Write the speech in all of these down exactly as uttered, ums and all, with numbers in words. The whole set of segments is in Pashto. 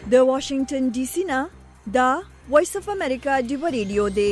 د واشنگټن ډي سي نه دا وایس اف امریکا دی ریډیو دی.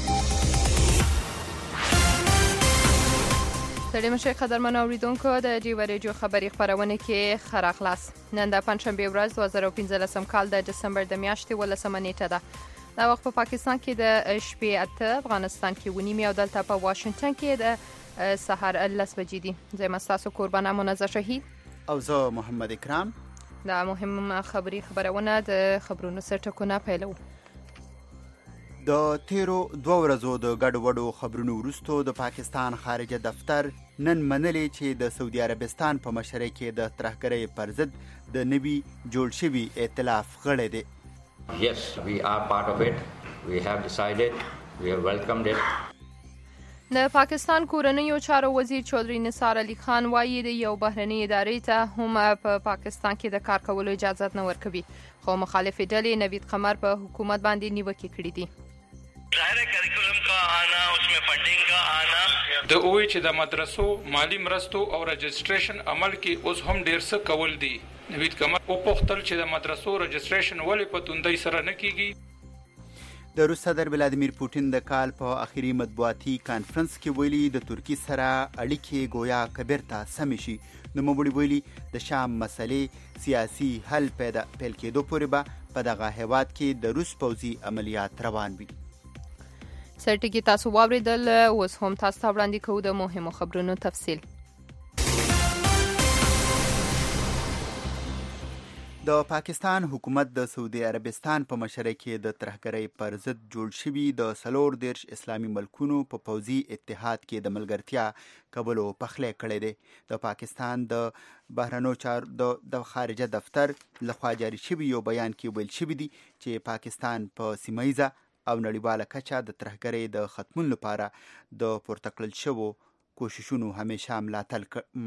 ستړي مشه قدرمن اوریدونکو د ډیو ریډیو خبري خبرونه کې خره خلاص. نن د پنځشنبه ورځ دوه زره او پنځلسم کال د دسمبر د میاشتې ولسمه نیټه ده. دا وخت په پاکستان کې د شپې اته، افغانستان کې ونیمه او دلته په واشنگټن کې د سحر لس بجې دي. زه مستاسو قربانه منزه شهید او زه محمد اکرام. دا مهم خبري خبرونه د خبرونو سرټکونه پیلو. د تیرو دوه ورځو د ګډو وډو خبرونو وروسته د پاکستان خارجه دفتر نن منلې چې د سعودي عربستان په مشرۍ کې د ترهګرۍ پر ضد د نوي جوړ شوي ائتلاف غړی دی. Yes, we are part of it. We have decided, we have welcomed it. د پاکستان کورنیو چارو وزیر چودري نثار علي خان وایي د یو بهرنۍ ادارې ته هم په پاکستان کې د کار کولو اجازه نه ورکوي، خو مخالفې ډلې نوید قمر په حکومت باندې نیوکې کړې دي. ظاهر کریکولم کا آنا، اس میں فنڈنگ کا آنا، د اوی چې د مدرسو مالی مرستو او رجسټریشن عمل کې اوس هم ډیر څه کول دي. نوید قمر او پختل چې د مدرسو رجسټریشن ولې په توندۍ سره نه کیږي. د روس صدر ولادیمیر پوتین د کال په اخیری مطبوعاتي کانفرنس کې ویلي د ترکیې سره اړیکې گویا کبیر ته سمې شي. نوموړي ویلي د شام مسلې سیاسي حل پیدا پیل کېدو پورې به په دغه هیواد کې د روس پوځي عملیات روان وي. سرټکی تاسو واوریدل، اوس هم تاسو ته وړاندې کوو د مهمو خبرونو تفصیل. د پاکستان حکومت د سعودي عربستان په مشرۍ کې د ترهګرۍ پر ضد جوړ شوي د څلور دېرش اسلامي ملکونو په پوځي اتحاد کې د ملګرتیا کولو پخلی کړی دی. د پاکستان د بهرنیو چارو د خارجه دفتر لخوا جاري شوي یو بیان کې ویل شوي دي چې پاکستان په سیمه ییزه او نړیواله کچه د ترهګرۍ د ختمون لپاره د پورته کړل شوو کوششونو همیشه ملاتړ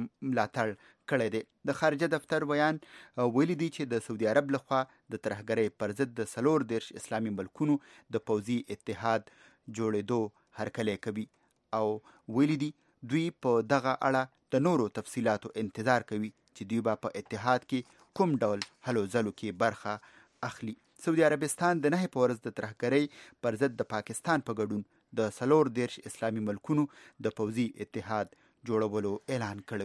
کړی دی. د خارجه دفتر بیان ویلي دی چې د سعودي عرب لخوا د ترهګرۍ پر ضد د څلور دېرش اسلامي ملکونو د پوځي اتحاد جوړېدو هرکلی کوي او ویلي دی دوی په دغه اړه د نورو تفصیلاتو انتظار کوي چې دوی به په اتحاد کې کوم ډول هلو ځلو کې برخه اخلي. سعودي عربستان د نهې په ورځ د ترهګرۍ پر ضد د پاکستان په ګډون د څلور دېرش اسلامي ملکونو د پوځي اتحاد جوړولو اعلان کړو.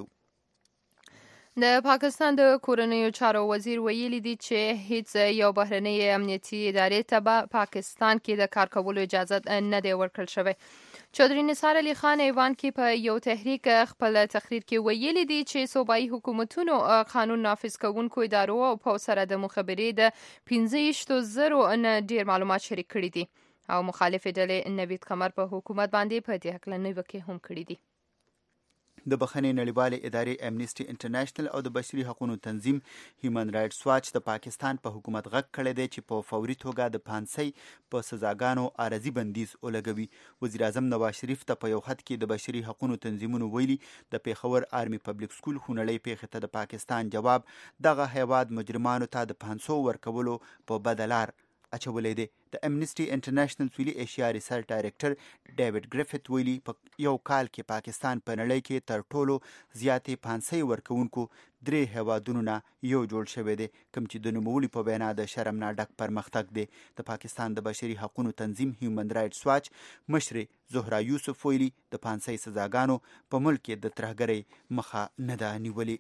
د پاکستان د کورنیو چارو وزیر ویلي دی چې هیڅ یو بهرنۍ امنیتي ادارې ته به پاکستان کې د کار کولو اجازه نه دی ورکړل شوی. چودري نثار علي خان ایوان کې په یو تحریک خپل تقریر کې ویلي دی چې صوبایي حکومتونو قانون نافذ کوونکو ادارو او په سره د مخابرې د پنځه ویشتو زرو نه ډیر معلومات شریک کړي دي او مخالفې ډلې نوید قمر په حکومت باندې په دې هکله نیوکې هم کړي دي. د بخښنې نړیوالې ادارې امنیسټي انټرنیشنل او د بشري حقوقو تنظیم هیومن رائټس واچ د پاکستان په حکومت غږ کړی دی چې په فوري توګه د پانسۍ په سزاګانو عارضي بندیز ولګوي. وزیر اعظم نواز شریف ته په یو خط کې د بشري حقوقو تنظیمونو ویلي د پیښور آرمي پبلک سکول خونړۍ پیښې ته د پاکستان جواب دغه هیواد مجرمانو ته د پانسو ورکولو په بدلار اچولی دی. د امنیسټي انټرنیشنل سویلي ایشیا ریسرچ ډایرکټر ډیوډ ګریفت ویلي په یو کال کې پاکستان په نړۍ کې تر ټولو زیاتې پانسۍ ورکوونکو درې هیوادونو نه یو جوړ شوی دی، کوم چې د نوموړي په وینا د شرم نه ډک پرمختګ دی. د پاکستان د بشري حقوقو تنظیم هیومن رائټس واچ مشر زهرا یوسف ویلي د پانسۍ سزاګانو په ملک کې د ترهګرۍ مخه نه ده نیولې.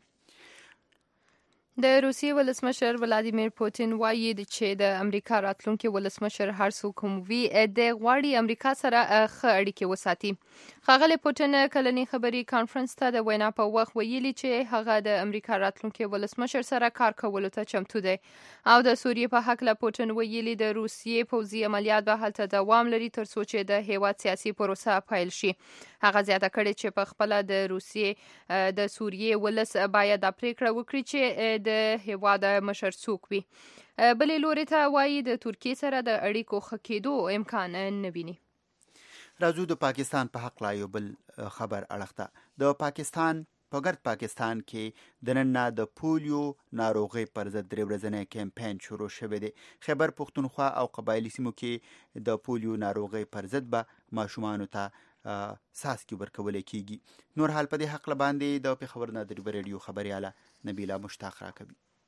د روسیې ولسمشر ولادیمیر پوتین وایي چې د امریکا راتلونکي ولسمشر هر څوک هم وي د غواړي امریکا سره ښه اړیکې وساتي. ښاغلی پوتین کلنی خبري کانفرنس ته د وینا په وخت ویلي چې هغه د امریکا راتلونکي ولسمشر سره کار کولو ته چمتو دی او د سوریې په هکله پوتین ویلي د روسیې پوځي عملیات به هلته دوام لري تر څو چې د هیواد سیاسي پروسه پیل شي. هغه زیاته کړې چې په خپله د روسیې د سوریې ولس باید دا پریکړه وکړي چې د هیواد مشر څوک وي. بلې لوري ته وایي د ترکیې سره د اړیکو ښه کېدو امکان نه ویني. راځو د پاکستان په حق لا یو بل خبر اړخ ته. د پاکستان په ګرد پاکستان کې د نن نه د پولیو ناروغۍ پر ضد درې ورځنی کمپاین شروع شوی دی. خیبر پښتونخوا او قبایلي سیمو کې د پولیو ناروغۍ پر ضد به ماشومانو ته ساسکي ورکول کیږي. نور حال په دې حق باندې د پیښور نه د ریډیو خبرياله نبیله مشتاق راکوي.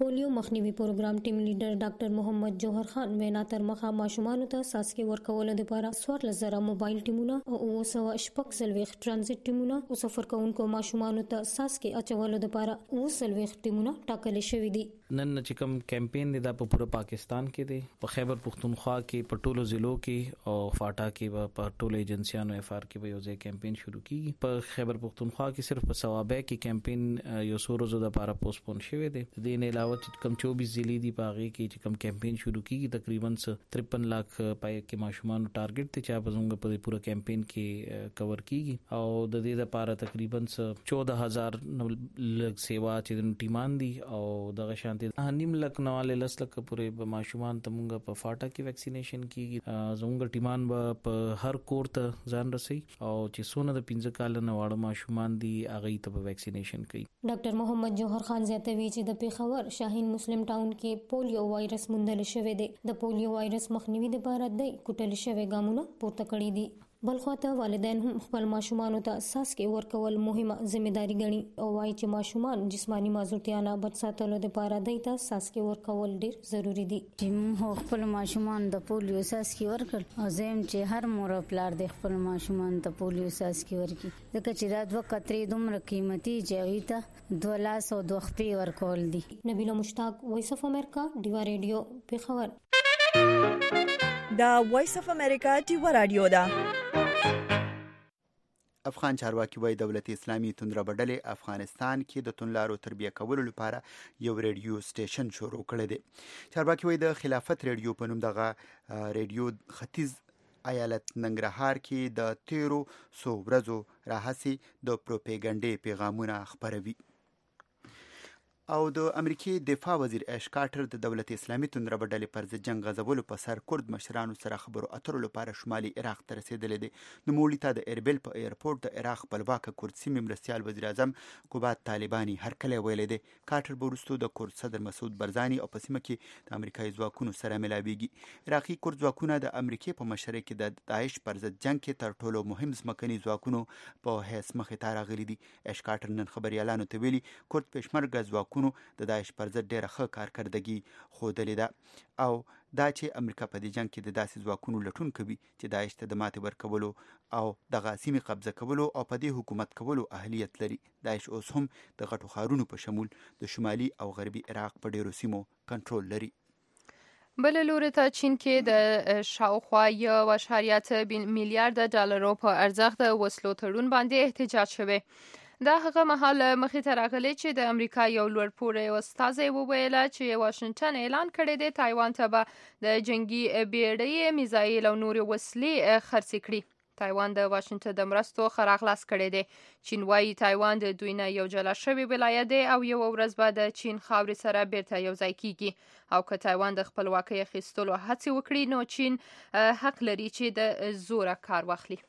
پولیو مخنیوي پروګرام ټیم لیډر ډاکټر محمد جوهر خان وینا تر مخه ماشومان ته ساسکي ورکول لپاره څوارلس زره موبایل ټیمونه او اوه سوه شپږ څلوېښت ټرانزیت ټیمونه او سفر کوونکو ماشومان ته ساسکي اچولو لپاره اوه څلوېښت ټیمونه ټاکل شوي دي. نن چې کوم کمپاین دی دا په پوره پاکستان کې دی، په خیبر پختونخوا کې، په ټولو ضلعو کې او فاټا کې په ټولو ایجنسیانو اف آر کې به یو ځای کمپاین شروع کیږي. په خیبر پختونخوا کې صرف په ثوابه کې کمپاین یو څو ورځې لپاره پوسټپون شوی دی. د دې نه علاوه چې کوم چوبیس ضلع دي په هغه کې چې کوم کمپاین شروع کیږي تقریبا ترپن لک پای کې ماشومان ټارګټ ته چې په زموږ په پوره کمپاین کې کور کیږي او د دې لپاره تقریبا چودہ هزار لک سیوا چې د ټیمان دي او دغه شانتي نیم لک نواله لس لک پورې ماشومان ته مونږ په فاټا کې ویکسینیشن کیږي. زموږ ټیمان به په هر کور ته ځان رسي او چې سونه د پنځه کال نه واړه ماشومان دي هغه ته ویکسینیشن کوي. ډاکټر محمد جوهر خان زیاتوي چې د پیښور شاهین مسلم ټاون کې پولیو وایرس موندل شوی دی. د پولیو وایرس مخنیوي لپاره د کوټل شوی ګامونه پورته کړی دي. بلخواته والدین هم خپل ماشومان ته ساسکي ورکول مهمه ځمېداري ګڼي او وايي چې ماشومان جسمانی معذورتیا نه بچ ساتلو لپاره دوی ته ساسکي ورکول ډیر ضروری دي. چې موږ خپل ماشومان د پولیو ساسکي ورکړ او زم چې هر مور پلار د خپل ماشومان ته پولیو ساسکي ورکړي ځکه چې رات وخت کتري دومره قیمتي چې ته دوه لاس او دوه خپې ورکول دي. نبیله مشتاق، وایس اف امریکا، ډیوا ریډیو، پیښور. دا وایس اف امریکا ډیوا رادیو دا. افغان چارواکي وايي دولت اسلامي توندربډلې افغانستان کې د توندلارو تربیه کولو لپاره یو ریډیو سټیشن شروع کړی دی. چارواکي وايي د خلافت ریډیو په نوم دغه ریډیو ختیځ ایالت ننګرهار کې د تیرو سو ورځو راهسي د پروپاګاندا پیغامونه خپروي. او د امریکای دفاع وزیر اش کارټر د دولت اسلامي توندربډلې پر ضد جنگ غځولو په سر کورد مشرانو سره خبرو اترو لپاره شمالي عراق ته رسیدلی دی. نوموړي ته د اربیل په ایرپورټ د عراق خپلواکه کورد سیمې مرستیال وزیر اعظم کوبات طالباني هرکلی ویلی دی. کارټر به وروستو د کورد صدر مسعود برزاني او په سیمه کې د امریکایي ځواکونو سره ملاویږي. عراقي کورد ځواکونه د امریکای په مشرۍ کې د داعش پر ضد جنگ کې تر ټولو مهم ځمکني ځواکونو په حیث مخې ته راغلي دي. اش کارټر نن خبریالانو ته ویلي کورد پېشمرګه ځواکونه د داعش پر ضد ډیره ښه کارکردګي ښودلې ده او دا چې امریکا په دې جنگ کې د داسې ځواکونو لټون کوي چې داعش ته د ماتې ورکولو او دغه سیمې قبضه کولو او په دې حکومت کولو اهلیت لري. داعش اوس هم د غټو ښارونو په شمول د شمالي او غربي عراق په ډیرو سیمو کنټرول لري. بل لوري ته چین کې د شاوخوا یو اشاریه اته میلیارډ ډالرو په ارزښت د وسلو تړون باندې احتجاج شوی. دا هغه مهال مخې ته راغلی چې د امریکا یو لوړ پوړی استازی وویل چې واشنگټن اعلان کړی دی تایوان ته به د جنگي بیړۍ میزایل او نورې وسلې خرڅې کړي. تایوان د واشنگټن د مرستو ښه راغلاس کړی دی. چین وایي تایوان د دوی نه یو جلا شوی ولایت دی او یوه ورځ به د چین خاورې سره بیرته یو ځای کیږي او که تایوان د خپلواکۍ اخیستلو هڅې وکړي نو چین حق لري چې د زوره کار واخلي.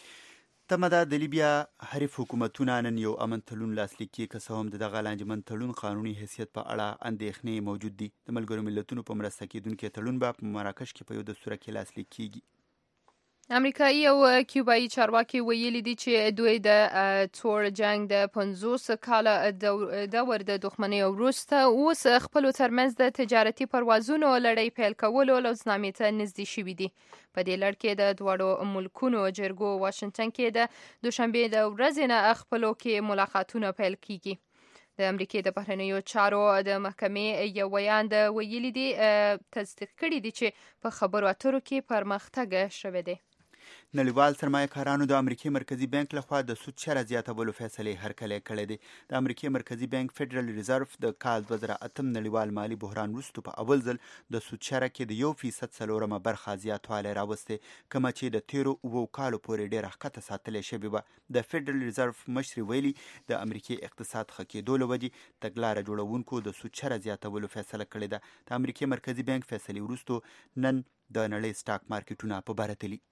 تمه ده د لیبیا حریف حکومتونه نن یو امن تړون لاسلیک کړي که څه هم د دغه لاندېمن تړون قانوني حیثیت په اړه اندېښنې موجود دي. د ملګرو ملتونو په مرسته کېدونکی تړون به په مراکش کې په یو دستوره کې لاسلیک کیږي. امریکایي او کیوبایي چارواکي ویلي دي چې دوی د تور جنگ د پنځوس کاله دور د دښمنۍ وروسته اوس خپلو ترمنځ د تجارتي پروازونو لړۍ پیل کولو لوزنامې ته نږدې شوي دي. په دې لړ کې د دواړو ملکونو جرګو واشنگټن کې د دوشنبې د ورځې نه خپلو کې ملاقاتونه پیل کیږي. د امریکای د بهرنیو چارو د محکمې یو ویان د ویلي دي تصدیق کړي دي چې په خبرو اترو کې پرمختګ شوی دی. نړیوال سرمایه کارانو د امریکای مرکزی بانک لخوا د سود شره زیاتولو فیصلې هرکلی کړی دی. د امریکای مرکزی بانک فدرال ریزرو د کال دوه زره اتم نړیوال مالی بحران وروسته په اول ځل د سود شره کې د یو فیصد څلورمه برخه زیاتوالی راوستی کومه چې د تیرو اوو کالو پورې ډېره ښکته ساتلی شوې وه. د فدرال ریزرو مشرې ویلي د امریکای اقتصاد ښه کېدو له وجې تګلاره جوړونکو د سود شره زیاتولو فیصله کړې ده. د امریکای مرکزی بانک فیصلې وروسته نن د نړۍ سټاک مارکیټونه په بره تلي.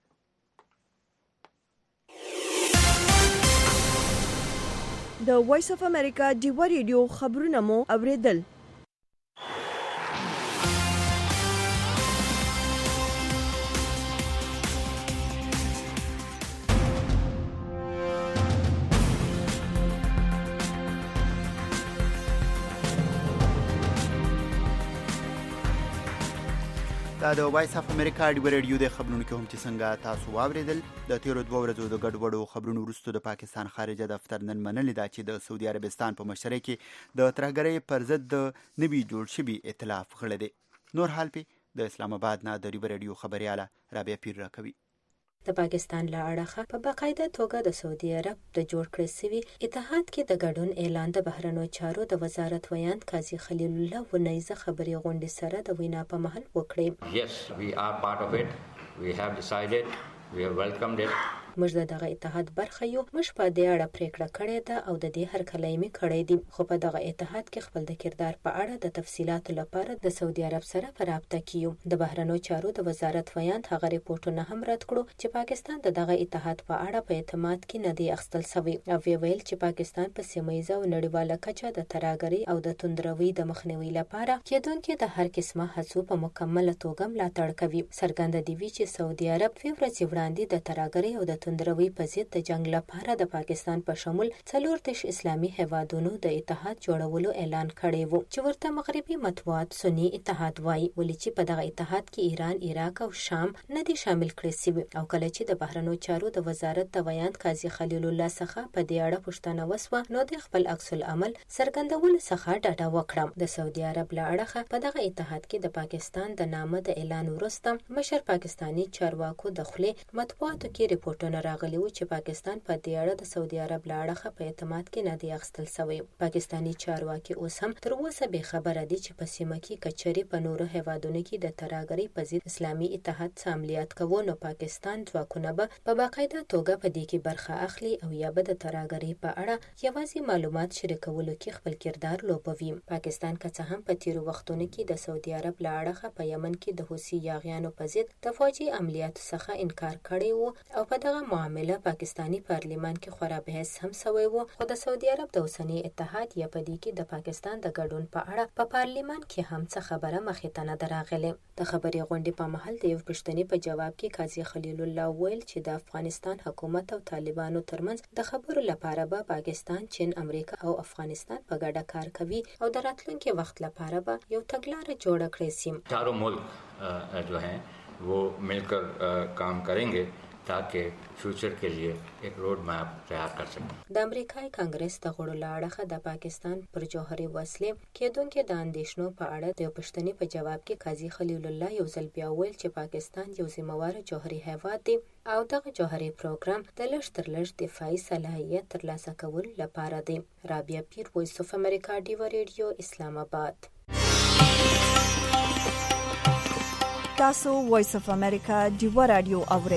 د وایس اف امریکا ډیوا ریډیو خبرونه مو اوریدل. دا د وایس اف امریکا ډیو ریډیو د خبرونو کې هم چې څنګه تاسو واوریدل د تیرو دوه ورځو د ګډوډو خبرونو وروسته د پاکستان خارجه دفتر نن منلې ده چې د سعودي عربستان په مشرۍ کې د ترهګرۍ پر ضد د نوي جوړ شوي ائتلاف غړی دی. نور حال پې د اسلام آباد نه د ډیو ریډیو خبرياله رابعه پیر راکوي. د پاکستان له اړخه په باقاعده توګه د سعودي عرب د جوړ کړی شوي اتحاد کې د ګډون اعلان د بهرنیو چارو د وزارت ویاند قاضي خلیل الله ونیزه خبري غونډې سره د وینا په محل وکړي. Yes, we are part of it. We have decided. We have welcomed it. موږ دغه اتحاد برخه یو. موږ په دې اړه پریکړه کړې ده او د دې هرکلی مې کړی دی، خو په دغه اتحاد کې خپل د کردار په اړه د تفصیلاتو لپاره د سعودي عرب سره په رابطه کې یو. د بهرنیو چارو د وزارت ویاند هغه ریپورتونه هم رد کړو چې پاکستان د دغه اتحاد په اړه په اعتماد کې نه دی اخیستل شوی او ویل چې پاکستان په سیمه او نړیواله کچه د ترهګرۍ او د توندروي د مخنیوي لپاره کېدونکې د هر قسمه هڅو په مکمله توګه ملاتړ کوي. څرګنده دی چې سعودي عرب دوه ورځې وړاندې د ترهګرۍ او د توندروي په ضد د جنگ لپاره د پاکستان په شمول څلور دیش اسلامي هیوادونو د اتحاد جوړولو اعلان کړی وو چې ورته مغربي مطبوعات سنی اتحاد وایي، ولې چې په دغه اتحاد کې ایران، عراق او شام نه دي شامل کړي شوي. او کله چې د بهرنیو چارو د وزارت د ویاند قاضي خلیل الله څخه په دې اړه پوښتنه وسوه، نو د خپل عکس العمل څرګندولو څخه ډاډه وکړه. د سعودي عرب له اړخه په دغه اتحاد کې د پاکستان د نامه د اعلان وروسته مشر پاکستاني چارواکو د خلې مطبوعاتو کې ریپورتونه راغلي چې پاکستان په دې اړه د سعودي عرب له اړخه په اعتماد کې نه دی اخیستل شوی. پاکستاني چارواکي اوس هم تر اوسه بې خبره دي چې په سیمه کې کچري په نورو هیوادونو کې د ترهګرۍ په ضد اسلامي اتحاد څخه عملیات کوو، نو پاکستان ځواکونه به په باقاعده توګه په دې کې برخه اخلي او یا به د ترهګرۍ په اړه یوازې معلومات شریکولو کې خپل کردار لوبوي. پاکستان که څه هم په تیرو وختونو کې د سعودي عرب له اړخه په یمن کې د حوثي یاغیانو په ضد د فوجي عملیاتو څخه انکار کړی وو او په دغه معامله پاکستانی پارلیمان کې خورا بحث هم شوی وو، خو د سعودي عرب د اوسنی اتحاد یا په دې کې د پاکستان د ګډون په اړه په پارلیمان کې هم څه خبره مخې ته نه راغله. د خبري غونډې په محل د یو پښتني په جواب کې قاضي خلیل الله ویل چې د افغانستان حکومت او طالبانو ترمنځ د خبرو لپاره به پاکستان، چین، امریکا او افغانستان په ګډه کار کوي او د راتلونکي وخت لپاره به یو تګلارې جوړه کړي سي. چاروں ملک جو ہیں وہ مل کر کام کریں گے تاکہ فیوچر کے لیے ایک روڈ میپ تیار کر سکیں. د امریکای کانګرس د غړو له اړخه د پاکستان پر جوهري وسلې کېدونکې د اندېښنو په اړه د پښتني په جواب کې قاضي خلیل الله یو ځل بیا ویل چې پاکستان یو ذمہوار جوهري هیواد دی او دغه جوهري پروګرام د لږ تر لږ دفاعي صلاحیت ترلاسه کولو لپاره دی. رابعه پیر، وایس اف امریکا، ډیو ریډیو، اسلام آباد. تاسو وایس اف امریکا ډیو رادیو اورئ.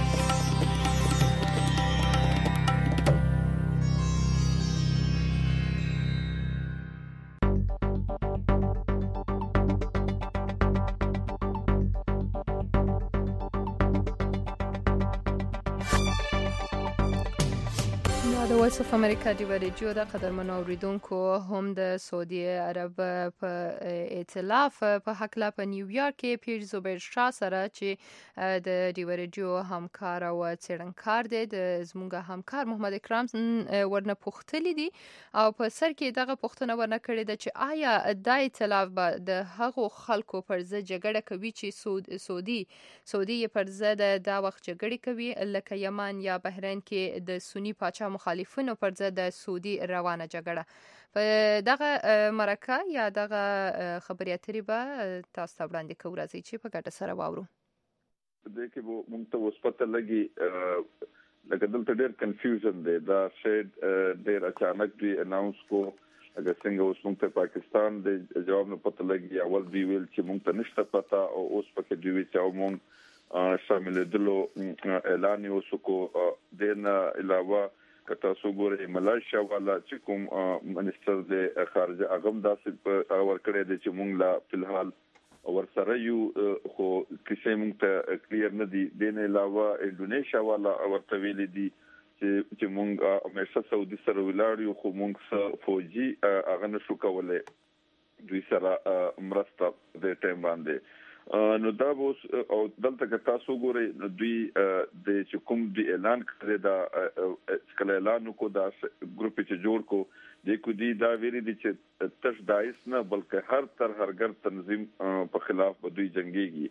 د وایس اف امریکا ډیو ریډیو د قدرمنو اوریدونکو هم د سعودي عرب په ائتلاف په حق لا په نیویارک کې پیر زبیر شاه سره چې د ډیو ریډیو همکار او څېړنکار دی د زموږ همکار محمد اکرام ورنه پوښتلی دي او په سر کې دغه پوښتنه ورنه کړې ده چې آیا دا ائتلاف به د هغو خلکو پر ضد جګړه کوي چې سعود سعودي سعودي پر ضد دا وخت جګړه کوي لکه یمن یا بحرین کې د سنی پاچا مخالفینو پر ضد د سعودي روانه جګړه. په دغه مرکه یا دغه خبري اترې به تاسو ته وړاندې کوو، راځئ چې په ګډه سره واورو. دې کې به موږ ته اوس پته لګي لکه دلته ډېر کنفیوژن دی، دا شاید ډېر اچانک دوی اناونس کو اگر څنګه اوس موږ ته پاکستان د جواب نه پته لګي. اول دوی ویل چې موږ ته نشته پته او اوس پکې دوی چې موږ شامل دلو اعلان یې وسکو. دین علاوه کته سو ګورې ملایشیا والا چې کوم منیسټر د خارجه اغم داسې اور کړی دی چې موږ لا فلحال ور سره یو خو کیسه موږ ته کلیر نه دي. دین علاوه انډونیشیا والا ورته ویلي دي چې چې موږ همیشه سعودي سره ولاړ یو خو موږ فوجي هغه نشو کولای دوی سره مرسته د ټیم باندې. نو دا اوس او دلته که تاسو ګورئ نو دوی د چې کوم دی اعلان کړی دا کله اعلان کو دا ګروپ چې جوړ کو د کو دی دا ویلي دي چې تش دایس نه بلکې هر تر هرګر تنظیم په خلاف به دوی جنگيږي.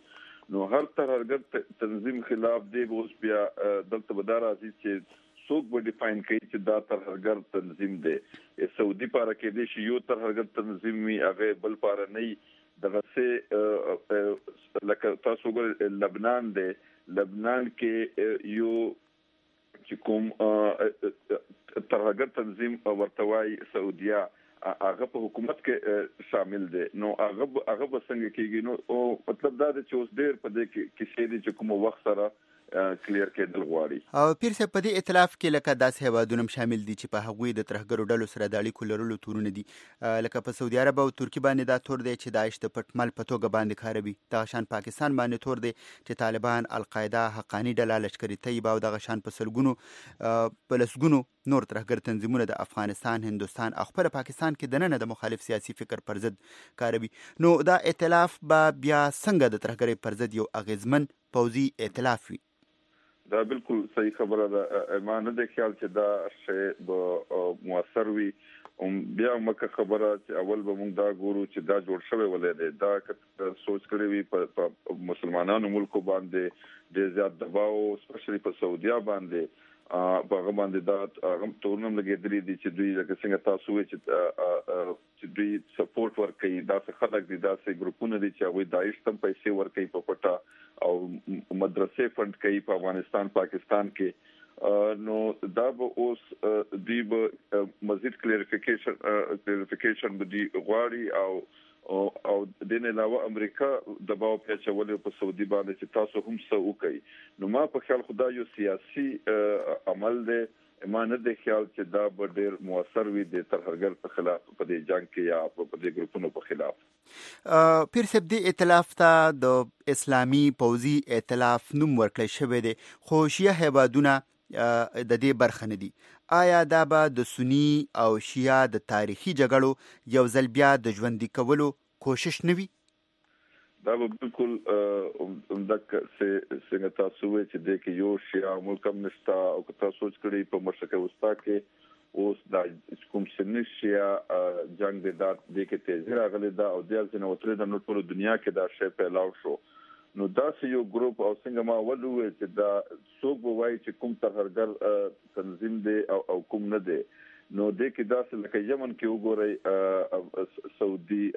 نو هر ترهګر تنظیم خلاف دی اوس بیا دلته بدار راځي چې څوک به ډیفاین کوي چې دا ترهګر تنظیم دی. سعودي پاره کې دی چې یو ترهګر تنظیم وي هغه بل پاره نه دغه څه لکه تاسو ګور لبنان دی لبنان کې یو چې کوم ترهګر تنظیم ورتوای سعودیا هغه په حکومت کې شامل دي. نو هغه هغه څنګه کېږي نو او مطلب دا دی چې اوس ډېر په دې کې کې چې د کوم وخت سره کلیر کېدل غواړي. او پیر صاحب په دې ائتلاف کې لکه داسې هیوادونه شامل دي چې په هغوی د ترهګرو ډلو سره د اړیکو لرلو تورونه دي لکه په سعودي عرب او ترکیه باندې دا تور دی چې داعش د پټمل په توګه باندې کاروي. دغه شان پاکستان باندې تور دی چې طالبان القاعده حقانی ډله لشکري طیبه او دغه شان په سلګونو په لسګونو نور ترهګر تنظیمونه د افغانستان هندوستان او خپل پاکستان کې دننه د مخالف سیاسي فکر پر ضد کاروي. نو دا ائتلاف به بیا څنګه د ترهګرۍ پر ضد یو اغیزمن پوځي ائتلاف وي؟ دا بالکل صحیح خبره ده. ما نه د خیال چې دا شی به موثر وي. بیا مکه خبره چې اول به موږ دا ګورو چې دا جوړ شوی ولې دی. دا سوچ کړی وي په مسلمانانو ملکو باندې ډېر زیات دباو سپیشلی په سعودیا باندې په هغه باندې دا هغه تورنم لګېدلي دي چې دوی لکه څنګه تاسو وایي چې چې دوی سپورټ ورکوي. داسې خلک دي داسې ګروپونه دي چې هغوی داعش ته پیسې ورکوي په پټه او مدرسې فند کوي په افغانستان پاکستان کې. نو دا به اوس دوی به مزید کلیریفیکیشن کلیریفیکیشن به دوی غواړي او او د نه علاوه امریکا دباو پیچولې په سعودي باندې چې تاسو هم څه وکړي. نو ما په خیال خدا یو سیاسي عمل دی. ما نه د خیال چې دا به ډېر موثر وي د ترهګر په خلاف په دې جنگ کې یا په دې ګروپونو په خلاف. پیر صاحب دې ائتلاف ته د اسلامي پوځي ائتلاف نوم ورکړی شوی دی خو شیعه هیوادونه د دې برخه نه دي. آیا دا به د سنی او شیعه د تاریخي جګړو یو ځل بیا د ژوندي کولو کوشش نه وي؟ دا به بالکل همدغه څنګه تاسو وایئ چې د کې یو شیعه ملک هم نشته او که تاسو سوچ کړئ په مشرق وسطا کې اوس دا کوم سني شیعه جنگ د دات د کې تیزی راغلی دا او د ځینو وترې د نور ټول دنیا کې دا شی پیلاو شو. نو دا یو ګروپ او څنګه ما ولوي چې دا څوک وایي چې کوم ترهګر تنظیم دی او او کوم نه دی. نو د کې داسې لکه یمن کې وګورئ سعودي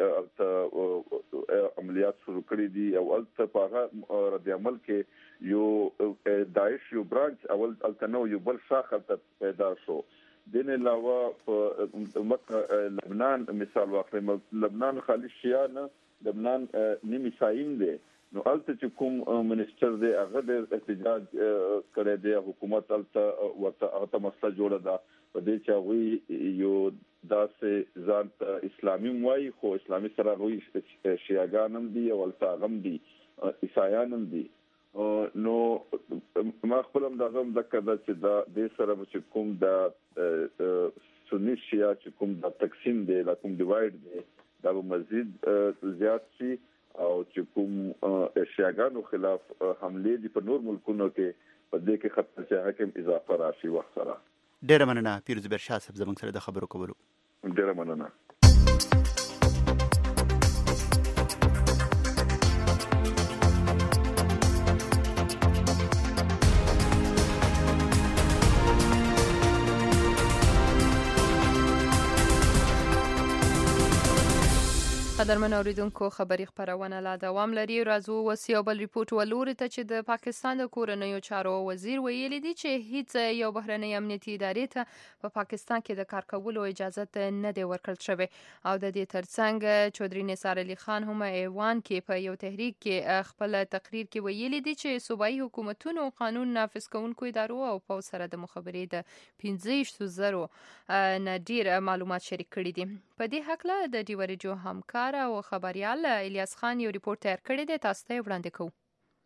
عملیات شروع کړي دي او الته په رد عمل کې یو داعش یو برانچ اول التنو یو بل شاخه پیدا شو. دین علاوه په مکه لبنان مثال واخلئ لبنان خالي شیعه نه لبنان نیمه سایم دی. نو الته چې کوم منیسټر دی هغه د احتجاج کړی دی حکومت الته ورته هغه مسله جوړه ده په دې چې هغوی یو داسې ځان ته اسلامي وایي خو اسلامي سره هغوی شیعهګان هم دي او الته هغه هم دي عیسایان هم دي. نو ما خپل هم دغه مذکر ده چې دا دې سره چې کوم د سني شیعه چې کوم د تقسیم دی لا کوم ډیوایډ دی دا به مزید زیات شي او چې کوم شیعاګانو خلاف حمله دي په نور ملکونو کې په دې کې خطر چې حاکم اضافه راشي وخت سره. ډېره مننه پیر زبیر شاه صاحب زموږ سره د خبرو کولو. ډېره مننه. قدرمن اوریدونکو خبری خبرونه لا دوام لري. راځو وسی او بل ریپورت ولوري ته چې د پاکستان د کورنیو چارو وزیر ویلي دی چې هیڅ یو بهرنۍ امنیتي ادارې ته په پاکستان کې د کار کولو اجازه نه دی ورکړل شوی او د دې ترڅنګ چودري نثار علي خان هم ایوان کې په یو تحریک کې خپل تقریر کې ویلي دی چې صوبایي حکومتونو قانون نافذ کوونکو ادارو او په سره د مخابرې د پنځه زره نه ډیر معلومات شریک کړي دي. په دې حق له د ډیورجو همکار او خبريال الیاس خان یو ریپورت تیار کړی دی تاسو ته وړاندې کوو.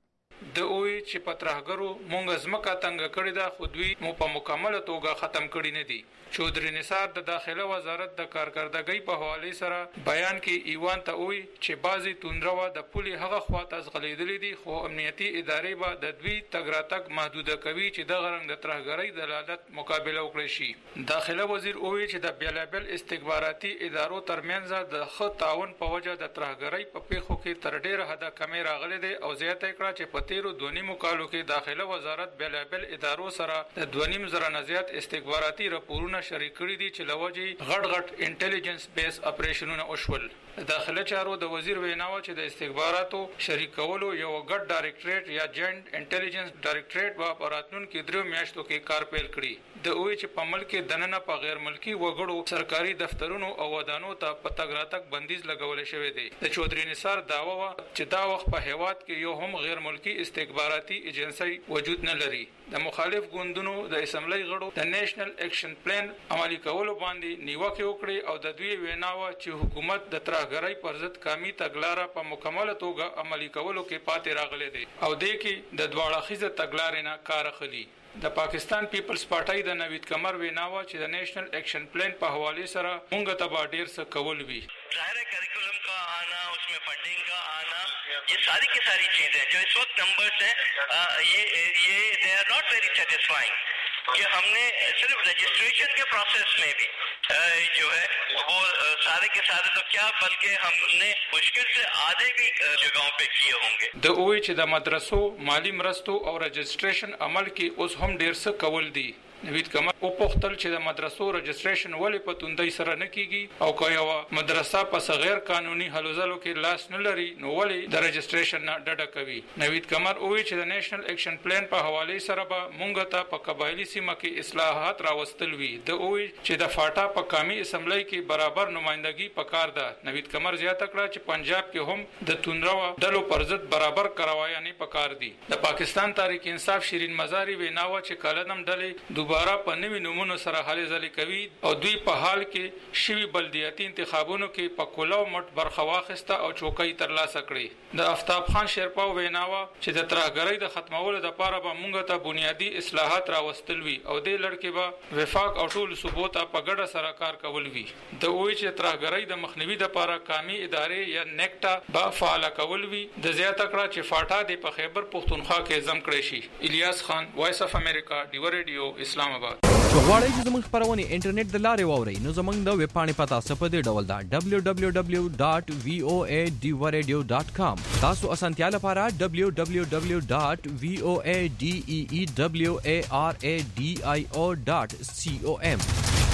د اوی چې پترهګرو مونږ زمکه تنګ کړی دا خو دوی مو په مکمله توګه ختم کړی نه دي. چودري نثار د داخله وزارت د کارکردګۍ په حواله سره بیان کې ایوان ته وی چې بازي توندروا د پولي هغه خواته ځغلېدلې دي خو امنیتي ادارې به د دوی تګراتک محدوده کوي چې د غرنګ د ترهګرۍ دلالت مقابله وکړي شي. داخله وزیر وی چې د بیلابل استخباراتي ادارو ترمنځ د خط تعاون په وجه د ترهګرۍ په پیښو کې تر ډیره حده کمی راغلي دي او زیاته کړه چې په تیرو دوه نیمو کالو کې داخله وزارت بیلابل ادارو سره د دوه نیم زره نه زیات استخباراتي راپورونه شریک کړی دي چې لوجي غټ غټ انټيليجنس بیس اپریشنونه وشول. داخله چارو د وزیر ویناو چې د استخباراتو شریکولو یو غټ ډایریکټریټ یا جاینټ انټيليجنس ډایریکټریټ په اپراتونو کې درو میاشتو کې کار پیل کړی. د اوی چې په ملک کې دننه په غیر ملکی وګړو سرکاري دفترونو او ودانو ته په تګراتک بندیز لګول شوی دی. د چودري نثار داوا و چې دا وخت په هیواد کې یو هم غیر ملکی استخباراتي ایجنسی وجود نه لري. د مخالف ګوندونو د اسمبلی غړو د نېشنل اکشن پلان عملي کولو باندې نیوکه وکړي او د دوی ویناوه چې حکومت د ترهګرۍ پر ضد قومي تګلارې په مکمله توګه عملي کولو کې پاتې راغلي دي او د کې د دواړه خيزه تګلارې نه کار اخلي. د پاکستان پیپلز پارټي د نوید کمر ویناوه چې د نېشنل اکشن پلان په حواله سره مونږ ته به ډیر څه کول وی. ظاهر है करिकुलम का आना, उसमें फंडिंग का आना, ये सारी की सारी चीजें जो इस वक्त नंबर्स हैं ये ये they are not very satisfying कि हमने सिर्फ रजिस्ट्रेशन के प्रोसेस में भी जो है वो सारे के सारे तो क्या बल्कि हमने मुश्किल से आधे भी जगहों पे किए होंगे. د اوی چې د مدرسو مالی مرستو او رجسټریشن عمل کې اوس هم ډیر څه کول دي. نوید کمر او پختل چې د مدرسو رجسټریشن ولې په توندۍ سره نه کیږي او که یو مدرسه په غیر قانوني حلوزلو کې لاس نه لري نو ولې د رجسټریشن نه ډډه کوي. نوید کمر او چې د نېشنل اکشن پلان په حواله سره به مونږ ته په قبایلی سیمه کې اصلاحات راوستل وي. د او چې د فاټا په قومي اسمبلی کې برابر نمائندګي پکار ده. نوید کمر زیاته کړه چې پنجاب کې هم د توندروا ډلو پر ضد برابر کراوایانه پکار دي. د پاکستان تحریک انصاف شیرین مزاری ویناوه چې کلنم ډلې دوباره په نوي نمونه سره هلې ځلې کوي او دوی په حال کې شوی بلدیاتي انتخابونو کې په کولو مټ برخه واخیسته او چوکۍ ترلاسه کړې. د آفتاب خان شیرپا ویناوه چې د ترهګرۍ د ختمولو لپاره به مونږ ته بنیادی اصلاحات راوستل وي او د لړکې به وفاق او ټول صوبات په ګډه سره کار کول وي. د وای چې ترهګرۍ د مخنیوي لپاره قومي ادارې یا نیکټا با فعال کول وي. د زیاته کړه چې فاټا د په خیبر پختونخوا کې زم کړی شي. الیاس خان وایس اف امریکا ډیو ریډیو اسلام آباد. غواړئ چې زموږ خبرونه انټرنیټ د لارې واورئ نو زموږ د ویب پاڼې پتا څه دی ډول دا دبليو دبليو دبليو ډاټ وي او اي ډیو ریډیو ډاټ کام. تاسو اسانتیا لپاره دبليو دبليو دبليو ډاټ وي او اي ډي اي اي دبليو اي ار اي ډي اي او ډاټ سي او ام.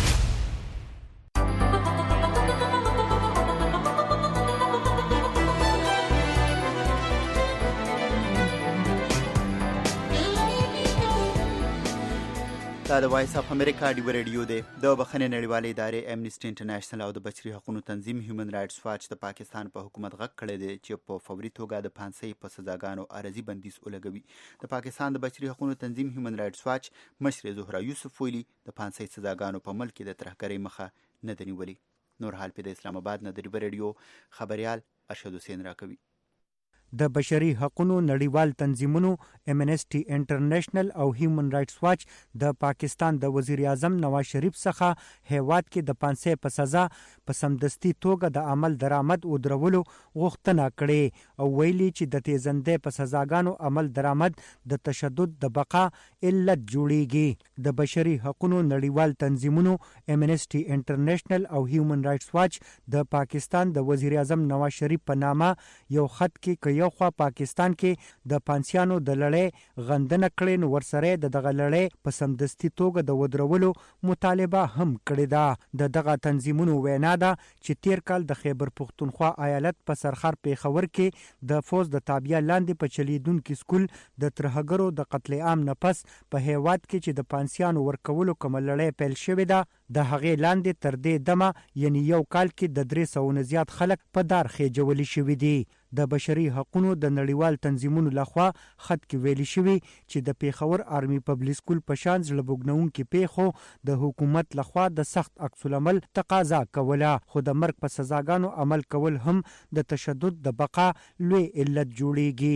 دا د وایس اف امریکا ډیو ریډیو دی. د بخښنې نړیوالې ادارې امنیسټي انټرنیشنل او د بشري حقوقو تنظیم هیومن رائټس واچ د پاکستان په حکومت غږ کړی دی چې په فوري توګه د پانسۍ په سزاګانو عارضي بندیز ولګوي. د پاکستان د بشري حقوقو تنظیم هیومن رائټس واچ مشر زهرا یوسف ویلي د پانسۍ سزاګانو په ملک کې د ترهګرۍ مخه نه دی نیولې. نور حال په د اسلام آباد نه د ډیو ریډیو خبريال ارشد حسین راکوي. د بشري حقوقو نړیوال تنظیمونو امنیسټي انټرنیشنل او هیومن رائټس واچ د پاکستان د وزیر اعظم نواز شریف څخه هیواد کې د پانسۍ په سزا په سمدستي توګه د عمل درآمد او درولو غوښتنه کړې او ویلي چې د تیزندې په سزاګانو عمل درآمد د تشدد د بقا علت جوړیږي. د بشري حقوقو نړیوال تنظیمونو امنیسټي انټرنیشنل او هیومن رائټس واچ د پاکستان د وزیر اعظم نواز شریف په نامه یو خط کې یو خوا پاکستان کې د پانسیانو د لړۍ غندنه کړې نو ورسره د دغه لړۍ په سمدستي توګه د ودرولو مطالبه هم کړې ده. د دغه تنظیمونو وینا ده چې تیر کال د خیبر پختونخوا ایالت په سرخر پیښور کې د فوز د تابعیه لاندې په چلیدونکو سکول د ترهګرو د قتل عام نه پس په هیواد کې چې د پانسیانو ورکولو کوم لړۍ پیل شوې ده د هغې لاندې تر دې دمه یعنی یو کال کې د درې سوه نه زیات خلک په دار خېجولي شوي دي. د بشري حقوقو د نړیوال تنظیمونو لخوا خط کې ویلي شوی چې د پیښور آرمي پبلک سکول په شان زړهبوږنونکي پیښو د حکومت لخوا د سخت عکس العمل تقاضا کوله خو د مرګ په سزاګانو عمل کول هم د تشدد د بقا لوی علت جوړیږي.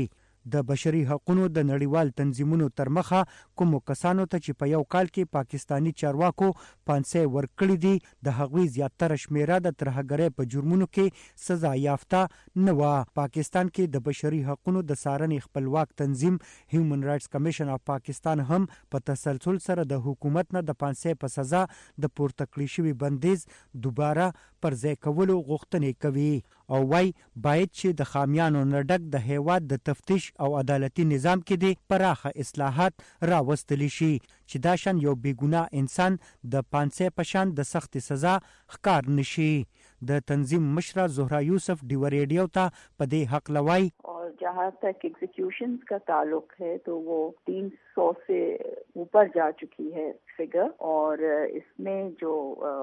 د بشري حقوقو د نړیوال تنظیمونو تر مخه کوم کسانو ته چې په یو کال کې پاکستانی چارواکو پانسه ورکړي دي د هغوی زیاتره شمیره د ترهګرۍ په جرمونو کې سزا یافته نه و. پاکستان کې د بشري حقوقو د څارنې خپلواک تنظیم هیومن رائټس کمیشن اف پاکستان هم په تسلسل سره د حکومت نه د پانسه په سزا د پورته کړی شوی بندیز دوباره پر ځای کولو غوښتنې کوي او وايي باید چې د خامیانو نډک د هیواد د تفتیش او عدالتي نظام کې د پراخه اصلاحات راوستل شي چې دا شان یو بیګناه انسان د پانسه په شان د سخت سزا ښکار نشي. د تنظیم مشره زهرا یوسف ډیو ریډیو ته په دې حق لوي. जहाँ तक एग्जीक्यूशंस का ताल्लुक है तो वो तीन सौ से ऊपर जा चुकी है फिगर, और इसमें जो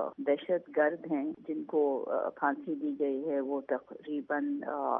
दहशत गर्द हैं जिनको फांसी दी गई है वो तकरीबन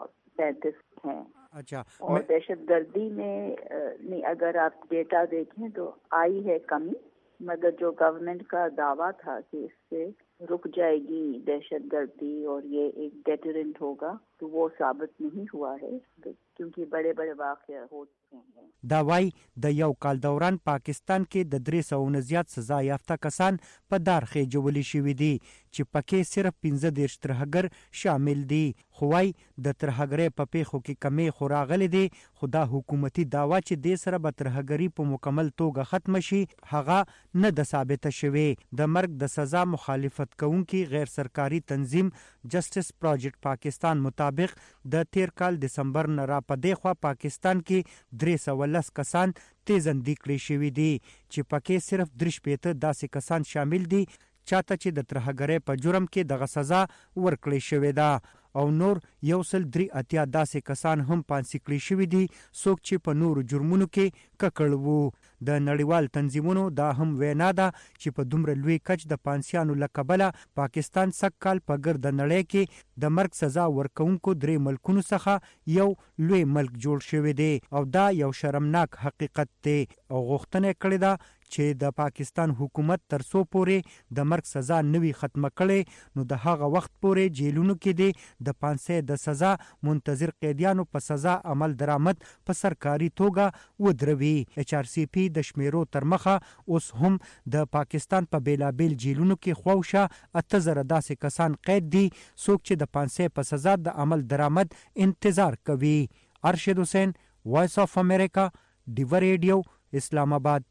पैंतीस हैं. अच्छा, और दहशत गर्दी में नहीं, अगर आप डेटा देखें तो आई है कमी, मगर जो गवर्नमेंट का दावा था कि इससे रुक जाएगी दहशत गर्दी और ये एक डेटरेंट होगा, तो वो साबित नहीं हुआ है क्योंकि बड़े बड़े वाक़या हो चुके हैं. دا وايي د یو کال دوران پاکستان کې د درې سوو نه زیات سزا یافته کسان په دار خېجولي شوي دي چې پکې صرف پنځه دېرش ترهګر شامل دي. خو وايي د ترهګرۍ په پیښو کې کمی خو راغلی دی، خو دا حکومتي دعوا چې دې سره به ترهګري په مکمل توګه ختم شي هغه نه د ثابته شوې. د مرګ د سزا مخالفت کوونکي غیر سرکاري تنظیم جسټس پروجیکټ پاکستان مطابق د تیر کال دسمبر نه را پدې خوا پاکستان کې درې سوه لس کسان تیزندي کړي شوي دي چې پکې صرف درې شپېته داسې کسان شامل دي چاته چې د ترهګرۍ په جرم کې دغه سزا ورکړې شوې ده، او نور یو سل درې اتیا داسې کسان هم پانسي کړي شوي دي څوک چې په نورو جرمونو کې ککړ وو. د نړیوال تنظیمونو دا هم وینا ده چې په دومره لوی کچ د پانسیانو له کبله پاکستان سږ کال په ګرد نړۍ کې د مرګ سزا ورکوونکو درې ملکونو څخه یو لوی ملک جوړ شوی دی، او دا یو شرمناک حقیقت دی. او غوښتنه کړې ده چې د پاکستان حکومت تر څو پورې د مرګ سزا نوي ختمه کړي نو د هغه وخت پورې جیلونو کې دی د پانسه د سزا منتظر قیدیانو په سزا عمل درآمد په سرکاري توګه ودروي. اچ آر سی پی د شمیرو تر مخه اوس هم د پاکستان په بیلابیل جیلونو کې خوښه اته زره داسې کسان قید دي څوک چې د پانسه په سزا د عمل درآمد انتظار کوي. ارشد حسین، وائس اف امریکا، ډیو ریډیو، اسلام آباد.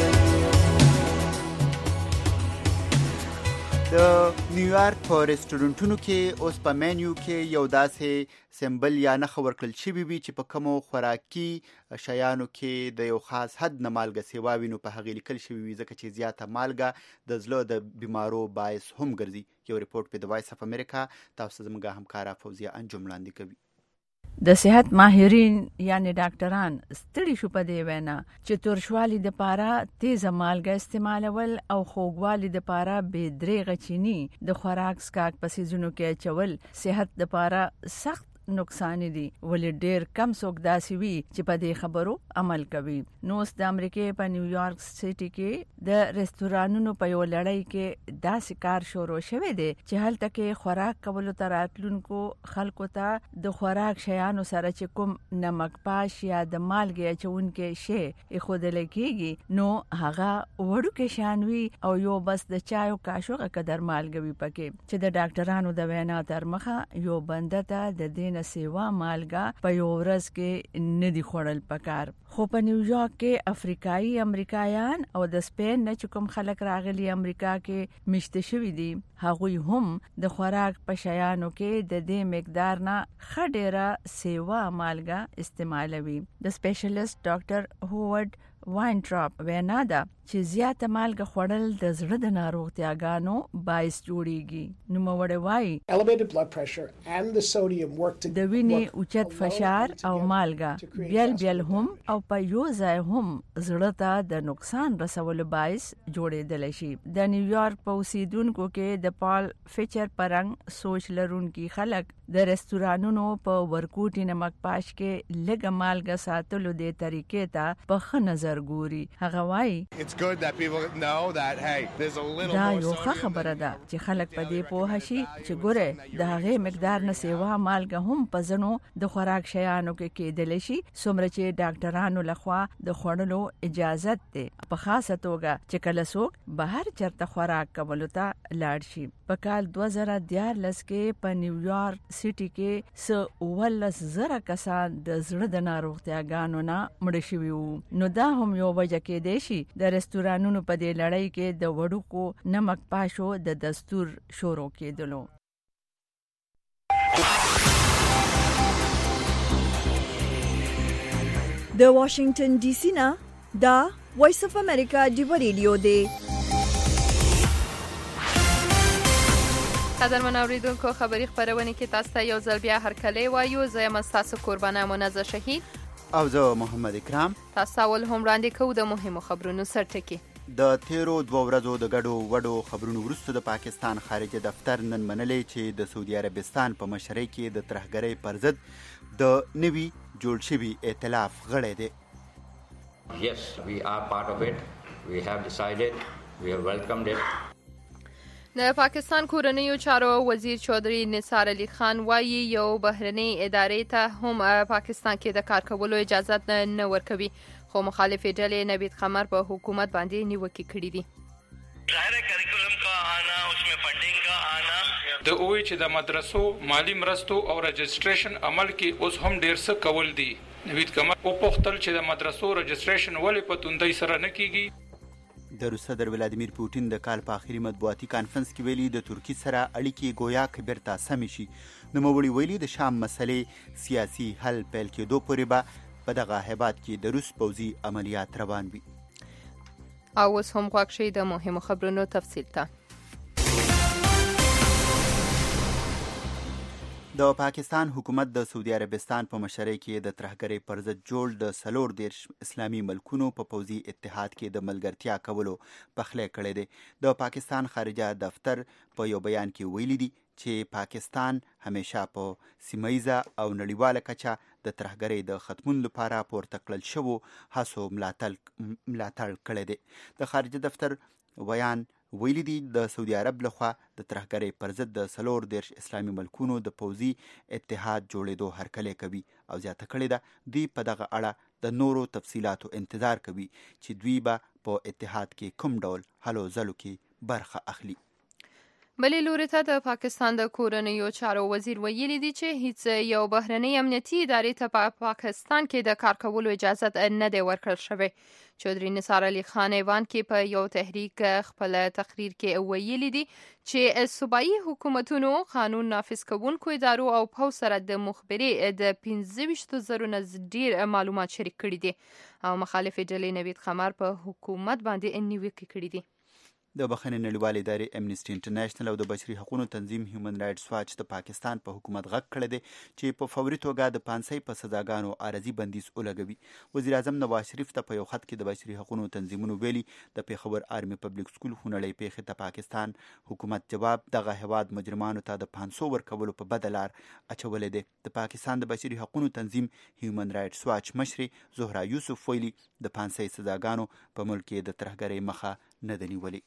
د نیویارک په ریسټورانټونو کې اوس په مینیو کې یو داسې سمبل یا نښه ورکړل شوي وي چې په کومو خوراکي شیانو کې د یو خاص حد نه مالګه سیوا وي نو په هغې لیکل شوي وي ځکه چې زیاته مالګه د زړه د بیمارو باعث هم ګرځي. یو ریپورټ په د وایس اف امریکا تاسو زموږ همکاره فوزیه انجم لاندې کوي. د صحت ماهرین یعنی ډاکټران ستړي شو په دې وینا چې تورشوالي د پاره تیز مالګه استعمالول او خوږوالي د پاره به درې غچینی د خوراک سکاک په سيزونو کې چول صحت د پاره سخت نقصان دي، ولې ډېر کم څوک داسي وي چې په دې خبرو عمل کوي. نو د امریکای په نیویارک سټي کې د ریسټورانونو په یو لړۍ کې داسې کار شروع شوی دی چې هلته کې خوراک کولو ته راتلونکو خلکو ته د خوراک شیانو سره چې کوم نمک پاش یا د مالګې اچونکې شی ایښودل کېږي نو هغه وړوکې شان وي او یو بس د چایو کاشوغه قدر مالګه وي پکې چې د ډاکټرانو د وینا تر مخه یو بنده ته د دین سیوا مالګه په یو ورځ کې ندي خوړل پکار. خو په نیویارک کې افریقایي امریکایان او د سپین نه کوم خلک راغلي امریکا کې مشته شوي دي هغوی هم د خوراک په شیانو کې د دې مقدار نه خډيره سیوا مالګه استعمالوي. د سپیشلیست ډاکټر هوورد واینټراپ وینا ده چې زیاته مالګه خوړل د زړه د ناروغتیاګانو باعث جوړیږي. نو موړ وای د وینې اوچت فشار او مالګه بیل بیل هم او په یو ځای هم زړه ته د نقصان رسولو باعث جوړېدل شي. د نیویارک په اوسیدونکو کې د پال فیچر پرنګ سوچ لرونکي خلک د ریسټورانونو په ورکوټي نمک پاش کې لږه مالګه ساتلو د طریقې ته په ښه نظر ورګوري. هغه وایي دا یو ښه خبره ده چې خلک په دې پوه شي چې ګوره د هغې مقدار نه سیوا مالګه هم په ځنو د خوراک شیانو کې کېدلی شي څومره چې ډاکټرانو لخوا د خوړلو اجازت دی، په خاصه توګه چې کله څوک بهر چرته خوراک کولو ته لاړ شي. په کال دوه زره دیارلس کې په نیویارک سټي کې څه اوولس زره کسان د زړه د ناروغتیاګانو نه مړه شوي وو. نو دا هم یو وجه کېدی شي د رستورانونو په دې لړۍ کې د وړوکو نمک پاشو د دستور شروع کېدلو. د واشنگټن ډي سي نه دا وایس اف امریکا ډیو ریډیو دی. قدرمن اوریدونکو، خبری خبرونه کې تاسو ته یو ځل بیا هرکلی وایو. زه یم ستاسو قربانه منزه شهید او زه محمد اکرام. تاسو اول هم وړاندې کوو د مهمو خبرونو سرټکی. د تیرو دوه ورځو د ګډو وډو خبرونو وروسته د پاکستان خارجه دفتر نن منلې چې د سعودي عربستان په مشرۍ کې د ترهګرۍ پر ضد د نوي جوړ شوي ائتلاف غړی دی. Yes, we are part of it. We have decided. We have welcomed it. د پاکستان کورنیو چارو وزیر چودھری نثار علي خان وایي یو بهرنۍ ادارې ته هم پاکستان کې د کار کولو اجازه نه ورکوي، خو مخالفې ډلې نوید قمر په حکومت باندې نیوکې کړې دي. ظاهر ہے کریکولم کا آنا، اس میں فنڈنگ کا آنا، د اوی چې د مدرسو مالی مرستو او رجسټریشن عمل کې اوس هم ډیر څه کول دي. نوید قمر په پوښتل چې د مدرسو رجسټریشن ولې په توندۍ سره نه کیږي. د روس صدر ولادیمیر پوټین د کال په آخري مطبوعاتي کانفرنس کې ویلي د ترکیې سره اړیکې ګویا که بیرته سمې شي. نوموړي ویلي د شام مسلې سیاسي حل پیل کېدو پورې به په دغه هیواد کې د روس پوځي عملیات روان وي. او اوس هم غوږ شئ د مهمو خبرونو تفصیل ته. د پاکستان حکومت د سعودي عربستان په مشرۍ کې د ترهګرۍ پر ضد جوړ د څلور دېرش اسلامي ملکونو په پوځي اتحاد کې د ملګرتیا کولو پخلی کړی دی. د پاکستان خارجه دفتر په یو بیان کې ویلي دي چې پاکستان همیشه په سیمه ییزه او نړیواله کچه د ترهګرۍ د ختمون لپاره پورته کړل شوو هڅو ملاتړ کړی دی. د خارجه دفتر بیان ویلي دي د سعودي عرب لخوا د ترهګرۍ پر ضد د څلور دېرش اسلامي ملکونو د پوځي اتحاد جوړېدو هرکلی کوي او زیاته کړې ده دوی په دغه اړه د نورو تفصیلاتو انتظار کوي چې دوی به په اتحاد کې کوم ډول هلو ځلو کې برخه اخلي. بلې لوري ته د پاکستان د کورنیو چارو وزیر ویلي دي چې هیڅ یو بهرنۍ امنیتي ادارې ته په پاکستان کې د کار کولو اجازه نه دی ورکړل شوی. چودھری نثار علي خان ایوان کې په یو تحریک خپل تقریر کې ویلي دي چې صوبایي حکومتونو قانون نافذ کوونکو ادارو او پوځ سره د مخبري د پنځه ویشت زرو نه ډیر معلومات شریک کړي دي او مخالفې ډلې نوید قمر په حکومت باندې نیوکې کړي دي. د بخښنې نړیوالې ادارې امنیسټي انټرنیشنل او د بشري حقوقو تنظیم هیومن رایټس واچ د پاکستان په حکومت غږ کړی دی چې په فوري توګه د پانسۍ په سزاګانو عارضي بندیز ولګوي. وزیر اعظم نواز شریف ته په یو خط کې د بشري حقوقو تنظیمونو ویلي د پیښور آرمي پبلک سکول خونړۍ پیښې ته پاکستان حکومت جواب دغه هیواد مجرمانو ته د پانسو ورکولو په بده لار اچولی دی. د پاکستان د بشري حقوقو تنظیم هیومن رایټس واچ مشرې زهرا یوسف ویلي د پانسۍ سزاګانو په ملک کې د ترهګرۍ مخه نه ده نیولې.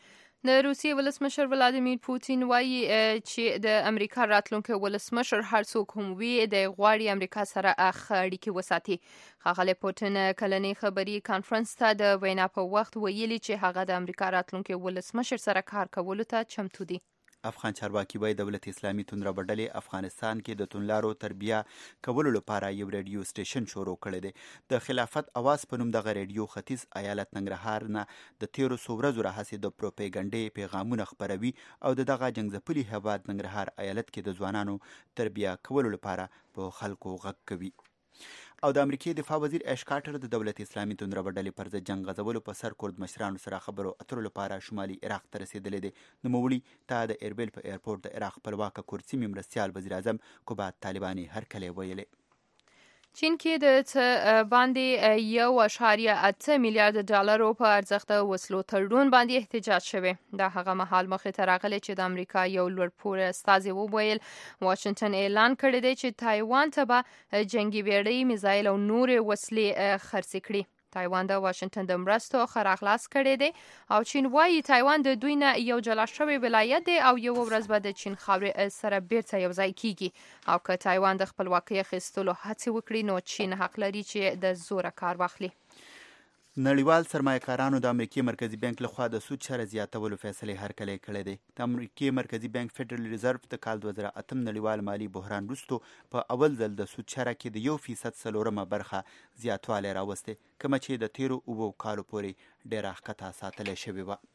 د روسیې ولسمشر ولادیمیر پوتین وایي چې د امریکا راتلونکي ولسمشر هر څوک هم وي د غواړي امریکا سره ښه اړیکې وساتي. ښاغلی پوتین کلنی خبري کانفرنس ته د وینا په وخت ویلي چې هغه د امریکا راتلونکي ولسمشر سره کار کولو ته چمتو دي. افغان چارواکي وایي دولت اسلامي توندره ډلې افغانستان کې د توندلارو تربیه کولو لپاره یو ریډیو سټیشن شروع کړی دی. د خلافت اواز په نوم دغه ریډیو ختیځ ایالت ننګرهار نه د تیرو څو ورځو راهیسې د پروپیګنډې پیغامونه خپروي او د دغه جنګ ځپلي هیواد ننګرهار ایالت کې د ځوانانو تربیه کولو لپاره په خلکو غږ کوي. او د امریکای دفاع وزیر اش کارټر د دولت اسلامي توندره ډلې پر ضد جنګ غځولو په سر کورد مشرانو سره خبرو اترو لپاره شمالي عراق ته رسیدلی دی. نوموړي ته د ایربیل په ایرپورټ د عراق خپلواکه کورد سیمې مرستیال وزیر اعظم کوبات طالباني هرکلی ویلی. چین کې د څه باندې یو اشاریه اته میلیارډ ډالرو په ارزښت وسلو تړون باندې احتجاج شوی. دا هغه مهال مخې ته راغلی چې د امریکا یو لوړپوړی استازي وویل واشنګټن اعلان کړی دی چې تایوان ته به جنګي بیړۍ، میزایل او نورې وسلې خرڅې کړي. تایوان د واشنگټن د مرستو خراخلاص کړی دی او چین وايي تایوان د دوی نه یو جلا شوی ولایت دی او یو ورځ به د چین خاورې سره بیرته یو ځای کیږي او که تایوان د خپلواکۍ اخیستلو هڅې وکړي نو چین حق لري چې د زوره کار واخلي. نړیوال سرمایه‌کارانو د امریکای مرکزی بانک لخوا د سود شر زیاتولو فیصله هرکلی کړی دی. د امریکای مرکزی بانک فدرال ریزرو د کال دوه زره اتم نړیوال مالی بحران وروسته په اول ځل د سود شر کې د یو فیصد څلورمه برخه زیاتوالی راوستی، کومه چې د تیرو اوو کالو پورې ډیره ښکته ساتلی شوې وه.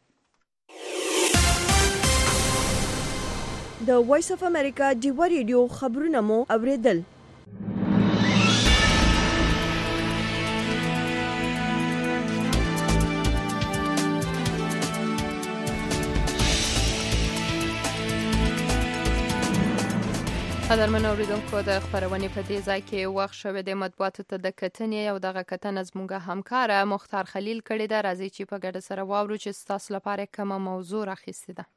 د وایس اف امریکا ډیوا ریډیو خبرونه مو اوریدل. قدرمن اوریدونکو د خبرونې په دې ځای کې وخت شوی د مطبوعاتو ته د کتنې او دغه کتنه زموږ همکاره مختار خلیل کړې ده. راځي چې په ګډه سره واورو چې ستاسو لپاره کومه موضوع راخیستې ده.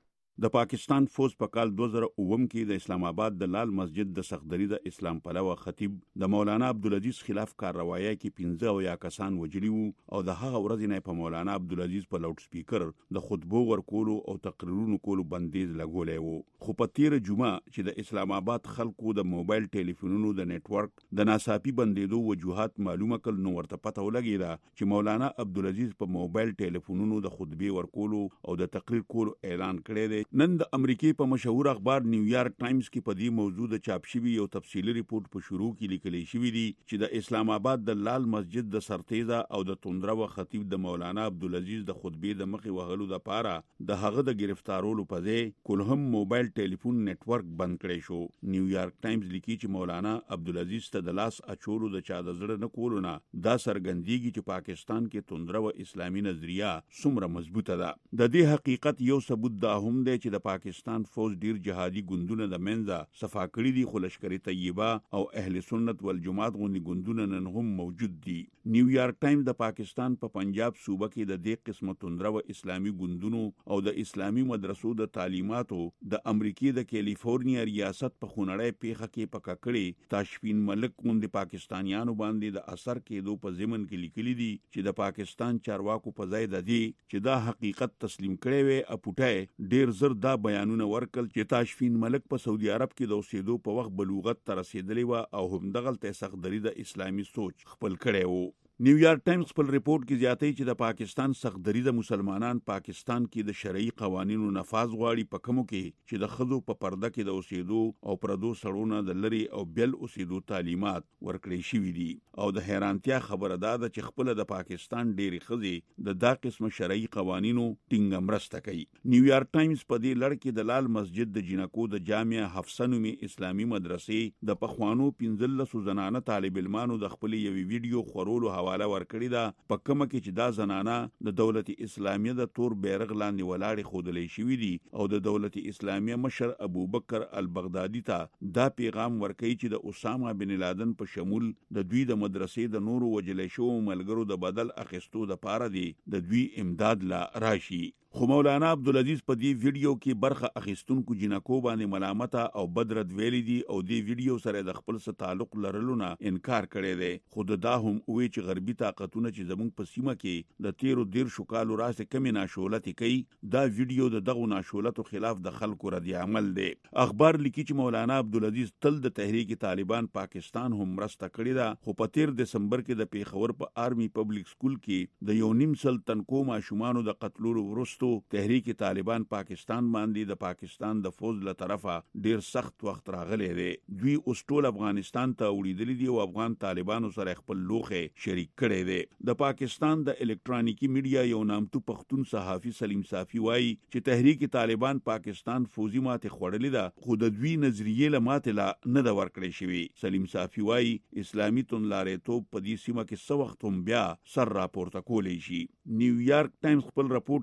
د پاکستان فوج په کال دوه زره اووم کې د اسلام آباد د لال مسجد د صفدري د اسلام پلوه خطیب د مولانا عبدالعزیز خلاف کارروایي کې پنځه او یا کسان وجلي وو او د هغه ورځې نه په مولانا عبدالعزیز په لاوډ سپیکر د خطبو ورکولو او تقریرونو کولو بندیز لګولی وو. خو په تیر جمعه چې د اسلام آباد خلکو د موبایل ټلیفونونو د نیټورک د ناڅاپي بندیدو وجوهات معلومه کړل نو ورته پته ولګیده چې مولانا عبدالعزیز په موبایل ټلیفونونو د خطبې ورکولو او د تقریر کولو اعلان کړی دی. نن د امریکای په مشهور اخبار نیویارک ټایمز کې په دې موضوع د چاپ شوی یو تفصیلی ریپورت په شروع کې لیکل شوی دی چې د اسلام آباد د لال مسجد د سرتیزه او د توندره خطیب د مولانا عبدالعزیز د خطبې د مخې وهلو لپاره د هغه د گرفتارولو په ځای کلهم موبایل ټلیفون نیټورک بند کړی شو. نیویارک ټایمز لیکي چې مولانا عبدالعزیز ته د لاس اچولو د چا د زړه نه کولو نه دا څرګندېږي چې پاکستان کې توندره اسلامي نظریه څومره مضبوطه ده. د دې حقیقت یو ثبوت دا هم دی چې د پاکستان فوج ډیر جهادي ګوندونه د منځه صفا کړي دي، خو لشکري طیبه او اهل سنت والجماعت غوندي ګوندونه نن هم موجود دي. نیویارک ټایمز د پاکستان په پنجاب صوبه کې د دې قسمه توندره اسلامي ګوندونو او د اسلامي مدرسو د تعلیماتو د امریکای د کیلیفورنیا ریاست په خونړی پیښه کې پکا کړي تاشفین ملک غوندي پاکستانیانو باندې د اثر کېدو په ضمن کې لیکلي دي چې د پاکستان چارواکو په ځای د دې چې دا حقیقت تسلیم کړي وي اپوټای ډیر زر دا بیانونه ورکل چې تاشفین ملک په سعودي عرب کې د اوسېدو په وخت بلوغت ته رسېدلی و او همدغلته صخدري د اسلامي سوچ خپل کړی و. نیویارک ټایمز خپل ریپورت کې زیاتوي چې د پاکستان صخدري د مسلمانان پاکستان کې د شرعي قوانینو نفاذ غواړي په کومو کې چې د ښځو په پرده کې د اوسېدو او پردو سړونو د لري او بیل اوسېدو تعلیمات ورکړي شوي دي. او د حیرانتیا خبره ده چې خپل د پاکستان ډېری ښځې د دا قسم شرعي قوانینو ټینګه مرسته کوي. نیویارک ټایمز په دې لړ کې د لال مسجد د جنکو د جامعه حفصه نومي اسلامي مدرسې د پخوانو پنځلسو زنانه طالب علمانو د خپل یوې ویډیو خورولو حواله ورکړی دا په کومه کې چې دا زنانه د دولت اسلامیه د تور بیرغ لاندې ولاړې خودلې شوې دي او د دولت اسلامیه مشر ابوبکر البغدادي ته دا پیغام ورکړي چې د اسامه بن لادن په شمول د دوی د مدرسې د نورو وجلې شو ملګرو د بدل اخیستو د پاره دی د دوی امداد لا راشي. خو مولانا عبدالعزیز په دې ویډیو کې برخه اخیستونکو جنکو باندې ملامت او بدرد ویلي دي او دې ویډیو سره د خپل سره تعلق لرلو نه انکار کړی دی. خو دا هم وی چې غربي طاقتونه چې زموږ په سیمه کې د تیرو دیر شو کالو راځي کمی ناشولتي کوي دا ویډیو د دغه ناشولتو خلاف د خلکو ردی عمل دی. اخبار لیکي چې مولانا عبدالعزیز تل د تحریک طالبان پاکستان هم مرسته کړې ده، خو په تیر دسمبر کې د پیښور په آرمي پبلک سکول کې د یو نیم سل تنکو ماشومانو د قتلولو وروسته تحریک طالبان پاکستان باندې د پاکستان د فوج له طرفه ډیر سخت وخت راغلی دی. دوی اوس ټول افغانستان ته وړېدلي دي او افغان طالبانو سره خپل لوخه شریک کړی دی. د پاکستان د الکترونیکی میډیا یو نامتو پښتون صحافي سلیم صافي وایي چې تحریک طالبان پاکستان فوجي ماته خوړلې ده خو د دوی نظریه له ماته لا نه دا ورکړی شوی. سلیم صافي وایي اسلامي توندلارې توپ په دې سیمه کې څو وخت هم بیا سر راپورته کولی شي. نیویارک ټایمز خپل راپورټ کې نور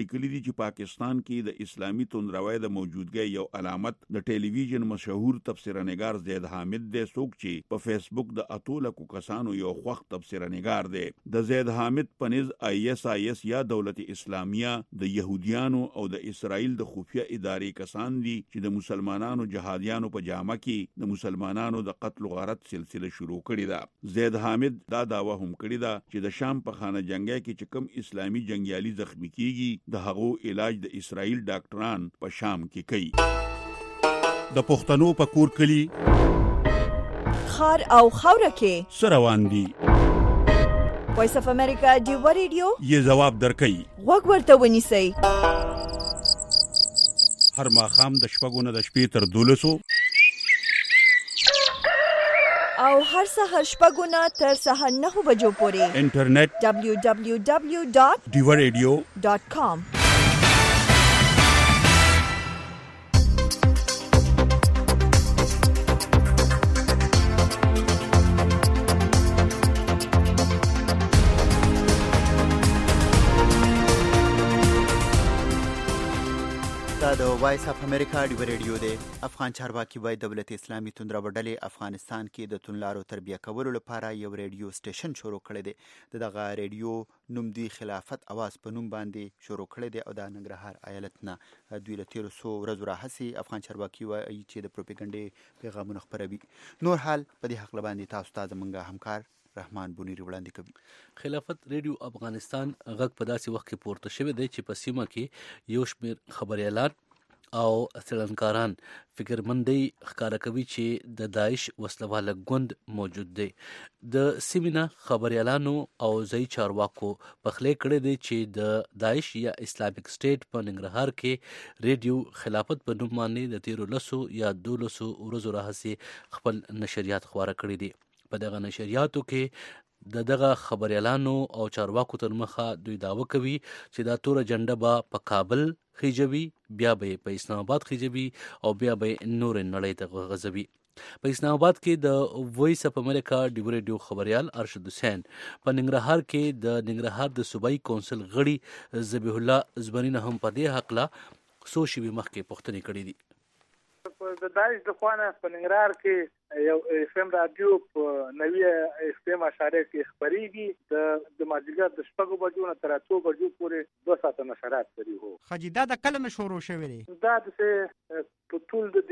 لیکلي دي چې پاکستان کې د اسلامي توندروي د موجودګۍ یو علامت د ټلویزیون مشهور تبصره‌نگار زید حامد دی، څوک چې په فیسبوک د اتولکو کسانو یو خوښ تبصره‌نگار دی. د زید حامد پنځ آی ایس آی ایس یا دولت اسلامیه د يهوديانو او د اسرائیل د خفیه ادارې کسان دي چې د مسلمانانو جهادیانو په جامه کې د مسلمانانو د قتل و غارت سلسله شروع کړې ده. زید حامد دا داوا هم کړې ده چې د شام په خانه جنگي کې چې کوم اسلامي جنگیالي زخمی کیږي د هغو علاج د اسرائیل ډاکټران په شام کې کوي. د پښتنو په کور کلی خار او خوره کې سروان دي. وایس اف امریکا دیو ریډیو یې جواب درکړي. وګ ورته ونیسئ. هر ماښام د شپږو نه د شپې تر دولسو او هر سهار شپږو نه تر سهار نهو بجو پورې انټرنیټ دبلیو دبلیو دبلیو ډاٹ دیو ریډیو ډاٹ کام. د وایس اف امریکا ډیو ریډیو دی. افغان چارواکي وایي دولت اسلامي توندرو ډلې افغانستان کې د توندلارو تربیه کولو لپاره یو ریډیو سټیشن شروع کړی دی. دغه ریډیو نوم دی خلافت اواز په نوم باندې شروع کړی دی او د ننګرهار ایالت نه دوی له تیرو څو ورځو راهیسې افغان چارواکي وایي چې د پروپاګاندا پیغامونه خپروي. نور حال په دې حق باندې تاسو ته زموږ همکار رحمان بونیری وړاندې کوي. خلافت ریډیو افغانستان غږ په داسې وخت کې پورته شوی دی چې په سیمه کې یو شمېر خبريالان او څېړنکاران فکرمندۍ ښکاره کوي چې د داعش وسلواله ګوند موجود دی. د سیمې نه خبريالانو او ځایي چارواکو پخلی کړی دی چې د داعش یا اسلامیک سټیټ په ننګرهار کې ریډیو خلافت په نوم باندې د تیرو لسو یا دولسو ورځو راهیسې خپل نشریات خپاره کړي دي. په دغه نشریاتو کې د دغه خبريالانو او چارواکو تر مخه دوی داوا کوي چې دا تور جنډه به په کابل خېجوي، بیا به په اسلام آباد خېجوي او بیا به نور نړۍ ته غځوي. په اسلام آباد کې د وایس اف امریکا ډیو ریډیو خبريال ارشد حسین په ننګرهار کې د ننګرهار د صوبایي کونسل غړي ذبیح الله زبرین هم په دې حق لا څو شوي مخکې پوښتنې کړې دي. د داعش د خوانه په ننګرهار کې یو اف ام رادیو په نوی اف ام اشاره کې خبريږي د د ماجیګر د شپږو بجو نه تر اتو بجو پورې دوه ساعته نشرات کوي. هو خجیدا د کله شروع شوی دی؟ دا د په ټول د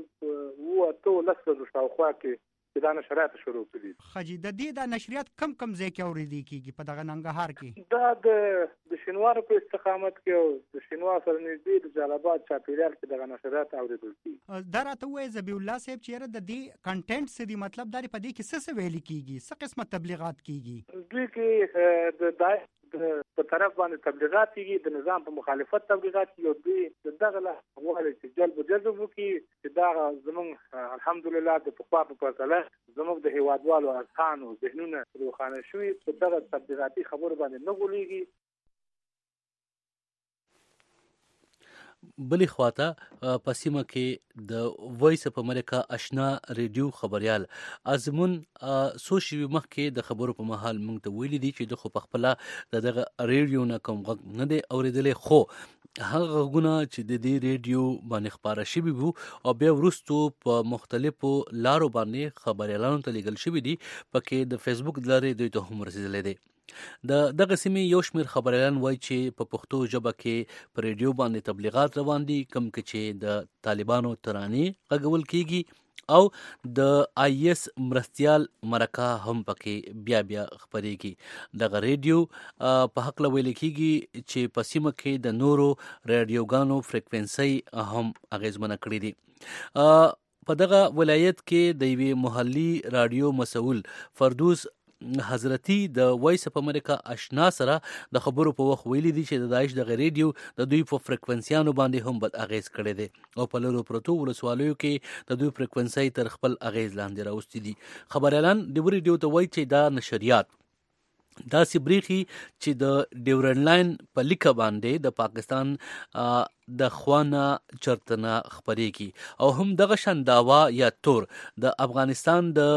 دې وو اتو لسو شاوخوا کې دا نشرات شروع کړي. خجی د دې د نشریات کم کم ځای کې اوریدل کیږي په دغه ننګرهار کې؟ دا د د شینوار په استقامت کې او د شینوار سره نږدې د جلالاباد چاپیریال کې دغه نشرات اوریدل کیږي. دا راته وایي ذبیح الله صاحب چې د دې کنټینټ څه دی، مطلب دا په دې کې څه څه ویل کیږي، څه قسمه تبلیغات کیږي؟ دوی کې د داعش په طرف باندې تبلیغات کیږي، د نظام په مخالفت تبلیغات کیږي او دوی دغه له غواړي چې جلب جذب وکړي چې دا زموږ الحمدلله د پخوا په پرتله زموږ د هیوادوالو اذهان او ذهنونه روښانه شوي په دغه تبلیغاتي خبرو باندې نه غولېږي. بلی خواته په سیمه کې د وایس اف امریکا آشنا ریډیو خبريال ازمون سو شوي مخکې د خبرو په محل موږ ته ویلي دي چې د خو په خپل دغه ریډیو نه کوم غږ نه دی اورېدلې، خو هغه غږونه چې د دې ریډیو باندې خبره شوي وو او بیا وروستو په مختلفو لارو باندې خبريالانو ته لیږل شوي دي، پکې د فیسبوک د لارې دوی ته هم رسېدلی دی. د دغه سیمې یو شمېر خبريالان وایي چې په پښتو ژبه کې په ریډیو باندې تبلیغات روان دي، کوم چې د طالبانو ترانې غږول کیږي او د آی ایس مرستیال مرکه هم پکې بیا بیا خبرېږي. دغه ریډیو په حق ویل کیږي چې په سیمه کې د نورو ریډیوګانو فریکوینسي هم اغیزمنه کړې دي. په دغه ولایت کې د یوې محلي رادیو مسؤل فردوس حضرتي د وایس اف امریکا آشنا سره د خبرو په وخت ویلي دي چې د داعش د ریډیو د دوی په فریکوینسيانو باندې هم بد اغیز کړی دی او په لورو پروتو ولسوالیو کې د دوی فریکوینسي تر خپل اغیز لاندې راوستي دي. خبريالان د ریډیو ته وایي چې دا نشریات دا سبريخي چې د ډیورن لاین په لیکه باندې د پاکستان د خوانه چرتنه خبرېږي او هم دغه شان داوا یا تور د افغانستان د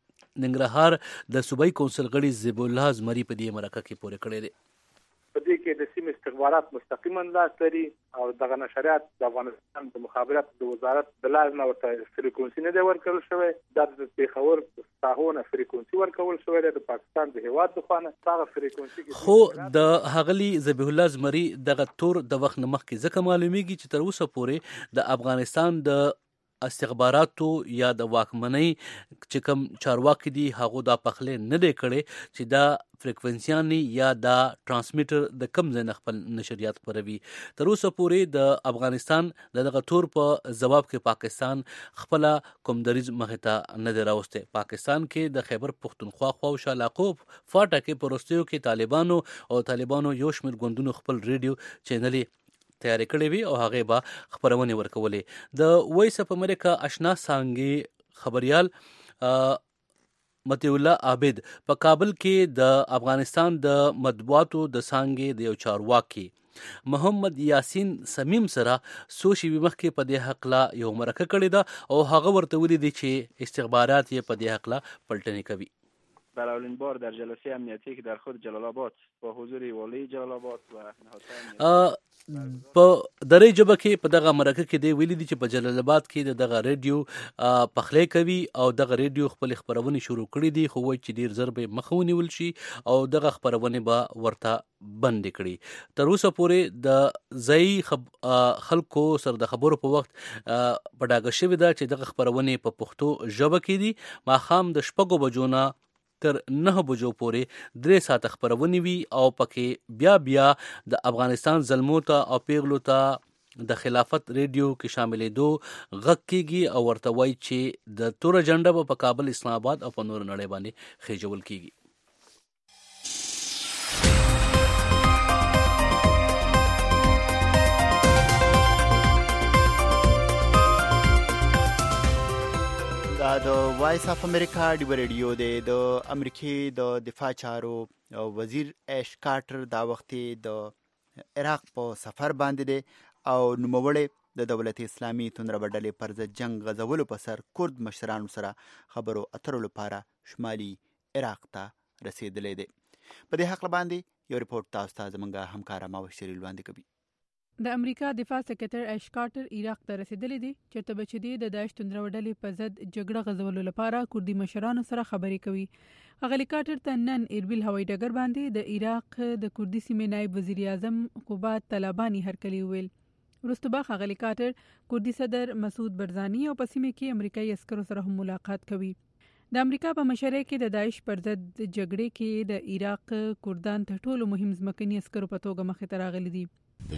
ننګرهار د صوبایي کونسل غړي ذبیح الله زمري په دې مرکه کې پوره کړی دی. په دې کې کې د سیمې استخبارات مستقیما لاس لري او دغه نشریات د افغانستان د مخابرات د وزارت د لارې نه ورته فریکونسي نه دی ورکړل شوی، دا د پیښور ساحونه فریکونسي ورکول شوی دی د پاکستان د هیواد د خوانه هغه فریکونسي خو د هغلی ذبیح الله زمری دغه تور د وخت نمخ کې ځکه معلومیږي چې تر اوسه پورې د افغانستان د استخباراتو یا د واکمنۍ چې کوم چارواکي دي هغه دا پخلې نه دی کړي چې دا فریکوینسیانی یا دا ترانسمیټر د کم ځای خپل نشریات خپروي. تر اوسه پورې د افغانستان د دغه تور په جواب کې پاکستان خپل کوم دریز مخته نه دی راوسته. پاکستان کې د خیبر پختونخوا خواوشا علاقو فاټا کې پروستیو کې طالبانو او طالبانو یو شمېر ګوندونو خپل ریډیو چینل تیاری کړی وي او هغه به خبرونه ورکولې. د وایس اف امریکا آشنا څنګه خبريال متي الله عابد په کابل کې د افغانستان د مطبوعاتو د څنګه د یو چارواکي محمد یاسین سمیم سره سوشي ومخ کې په دې حق لا یو مرکه کړی دا او هغه ورته ولې دي چې استخبارات یې په دې حق لا پلټنې کوي. در اولین بار در جلسه امنیتی که در خود جلال آباد با حضور والی جلال آباد و په درې جبه کې په دغه مرکه کې دی ویلي دي چې په جلال آباد کې دغه ریډیو پخلی کوي او دغه ریډیو خپل خبرونه شروع کړي دي، خو وایي چې ډیر زر به مخه ونیول شي او دغه خبرونه به ورته بند کړي. تر اوسه پورې د ځای خلکو سره د خبرو په وخت په ډاګه شوې ده چې دغه خبرونه په پښتو ژبه کې دي. ماښام د شپږو بجو نه تر نه بجو پورې درې ساعت خبرونه وي او پکې بیا بیا د افغانستان ظلمو ته او پیغلو ته د خلافت ریډیو کې شاملې دو غږ کیږي او ورته وایي چې د تور جنډه په کابل، اسلام آباد او په نور نړۍ باندې خېجول کیږي. دا د وایس اف امریکا ډیو ریډیو دی. د امریکای د دفاع چارو وزیر ایش کارټر دا وخت د عراق په سفر باندې دی او نوموړی د دولت اسلامي توندربډلې پر ضد جنگ غزولو په سر کورد مشرانو سره خبرو اترو لپاره شمالي عراق ته رسیدلی دی. په دې حق باندې یو ریپورت تاسو ته زموږ همکار ماوشری وړاندې کوي. د امریکا دفاع سکرټر ایش کارټر عراق ته رسیدلی دی چې ته بچی د داعش توندربډلې په ضد جګړه غزولو لپاره کوردي مشرانو سره خبرې کوي. هغه کارټر ته نن اربیل هوایي ډګر باندې د عراق د کوردي سیمې نائب وزیر اعظم قبات طالبانی هرکلی ویل. وروسته به هغه کارټر کوردي صدر مسعود برزانی او په سیمه کې امریکایي عسکرو سره هم ملاقات کوي. د امریکا په مشرۍ کې د داعش پر ضد جګړې کې د عراق کوردان تر ټولو مهم ځمکني عسکرو په توګه مخې ته راغلي دي.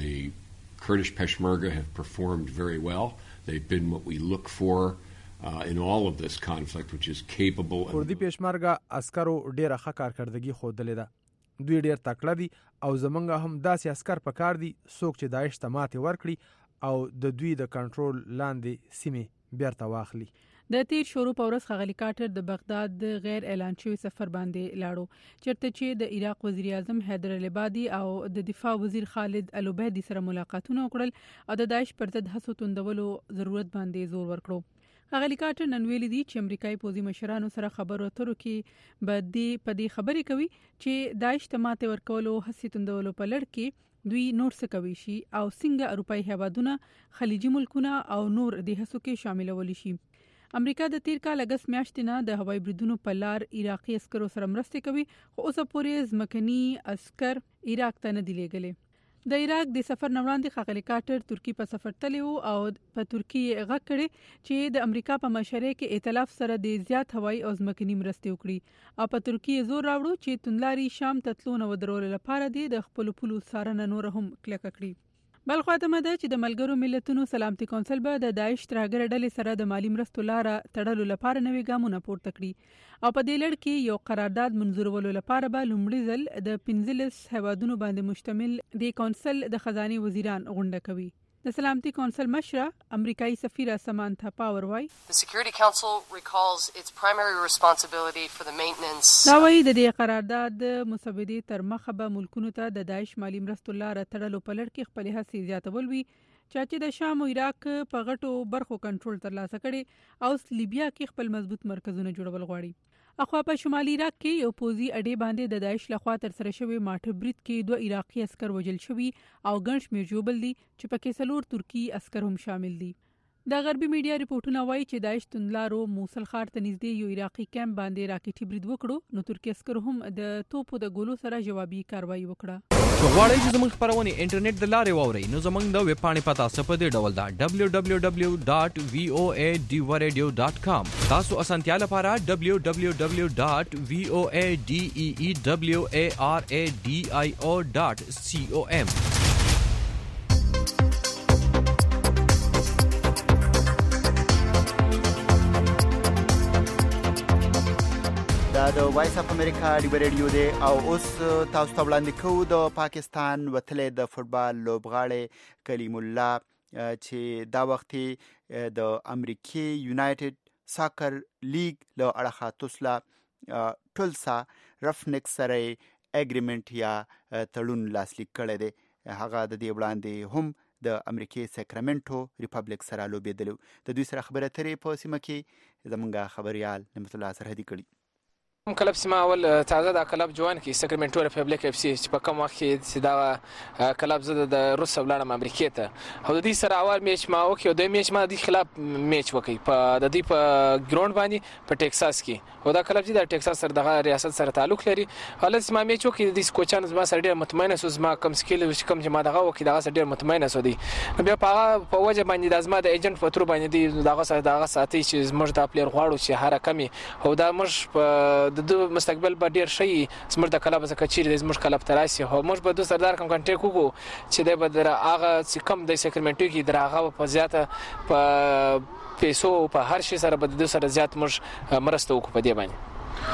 Kurdish Peshmerga have performed very well. They've been what we look for uh, in all of this conflict, which is capable. کوردي پېشمرګه عسکرو ډېره ښه کارکردګي ښودلې ده. دوی ډېر تکړه دي او زمونږ هم داسې عسکر پکار دي څوک چې داعش ته ماتې ورکړي او د دوی د کنټرول لاندې سیمې بیرته واخلي. د تیر شروع په ورځ خغلی کارټر د بغداد د غیر اعلان شوی سفر باندې لاړو چیرته چې د عراق وزیر اعظم حیدر العبادي او د دفاع وزیر خالد العبیدي سره ملاقاتونه وکړل او د داعش پر ضد هڅو توندولو ضرورت باندې زور ورکړو. خغلی کارټر نن ویلي دي چې امریکایي پوځي مشرانو سره خبرو اترو کې به دې په دې خبرې کوي چې داعش ته ماته ورکولو هڅې توندولو په لړ کې دوی نور څه کوي شي او څنګه اروپایي هیوادونه، خلیجي ملکونه او نور د هڅو کې شاملول شي. امریکا د تیر کال اگست میاشتې نه د هوایي بریدونو په لار عراقي عسکرو سره مرسته کوي، خو اوسه پورې ځمکني عسکر عراق ته نه دي لېږلي. د عراق د سفر نه وړاندې ښاغلی کارټر ترکیې په سفر تللی و او په ترکیې یې غږ کړی چې د امریکا په مشرۍ کې ائتلاف سره د زیات هوایي او ځمکني مرستې وکړي او په ترکیې یې زور راوړو چې توندلاري شام ته تلو نه ودرولو لپاره دې د خپلو پولو څارنه نوره هم کلکه کړي. بل خواته مده چې د ملګرو ملتونو سلامتي کونسل به د داعش ترهګر ډلې سره د مالی مرستو لاره تړلو لپاره نوې ګامونه پورته کړي او په دې لړ کې یو قرارداد منظورولو لپاره به لومړي ځل د پنځلس هیوادونو باندې مشتمل د کونسل د خزانه وزیران غونډه کوي. د سلامتي کونسل مشره امریکایي سفیره سمانتا پاور وای The Security Council recalls its primary responsibility for the maintenance. دا وایي د دې قرارداد مسودې تر مخه به ملکونو ته د داعش مالی مرستو لاره تړلو په لړ کې خپل هڅې زیاتول وي چې د شام او عراق په غټو برخو کنټرول ترلاسه کړي او لیبیا کې خپل مضبوط مرکزونه جوړول غواړي. اخوا په شمالي عراق کې یو پوزي اډې باندې د داعش لخوا تر سره شوی ماټر برید کې دوه عراقي عسكر وژل شوي او ګڼ شمېر ژوبل دي چې پکې څلور ترکی عسكر هم شامل دي. د غربي میډیا ریپورتونه وایي چې داعش توندلارو موصل ښار ته نږدې یو عراقي کیمپ باندې راکټي برید وکړو، نو ترکی عسکر هم د توپو د ګولو سره جوابي کاروایی وکړه. غواړئ چې زموږ خبرونه انټرنیټ د لارې واورئ نو زموږ د ویب پاڼې پتا په دې ډول ده دبلیو دبلیو دبلیو ډاٹ وی او ای ډي و ریډیو ډاٹ کام. تاسو اسانتیا لپاره دبلیو دبلیو دبلیو ډاٹ وی او ای ډي ای ای دبلیو ای آر ای ډي آی او ډاٹ سی او ام. دا د وایس اف امریکا ډیو ریډیو دی او اوس تاسو ته وړاندې کوو د پاکستان وتلې د فوټبال لوبغاړی کلیم الله چې دا وخت د امریکای یونایټډ ساکر لیگ له اړخه توسلا ټولسا رفنک سره اګریمنت یا تړون لاسلیک کړی دی. هغه د دې وړاندې هم د امریکای ساکرامنټو ریپبلیک سره لوبېدلو. د دوی سره خبره اترې په سیمه کې زمونږ خبريال نعمت الله سرحدي کړي. کلب سیمه اول تازه دا کلب جوان کې ساکرامنټو ریپبلیک اف سی چې په کوم وخت کې دا کلب زده د روس ولاړم امریکا ته او د دې سره اول میچ ما وکړ، د میچ ما د خلاف میچ وکړ په د دې په ګراوند باندې په ټکساس کې، او دا کلب چې د ټکساس سره د ریاست سره تعلق لري. ولې ما میچ وکړ د کوچان زما سره ډېر مطمئن اوس ما کم سکیل چې کم چې ما دغه وکړ دغه سره ډېر مطمئن اوس دی. بیا په په وجه باندې د ازما د ایجنټ په تور باندې دغه سره دغه ساتي چې زموږ د پلیر غواړو چې هر کمی او دا موږ په د مستقبل به ډیر شي زموږ د کلب زکه چیرې زموږ کلب تراسي هو موږ به د سردار کوم کنټیکټ وکړو چې د بدر هغه چې کم د ساکرامنټو کې دراغه په زیاته په پیسو په هر شي سره به د سره زیات موږ مرسته وکړو په دې باندې.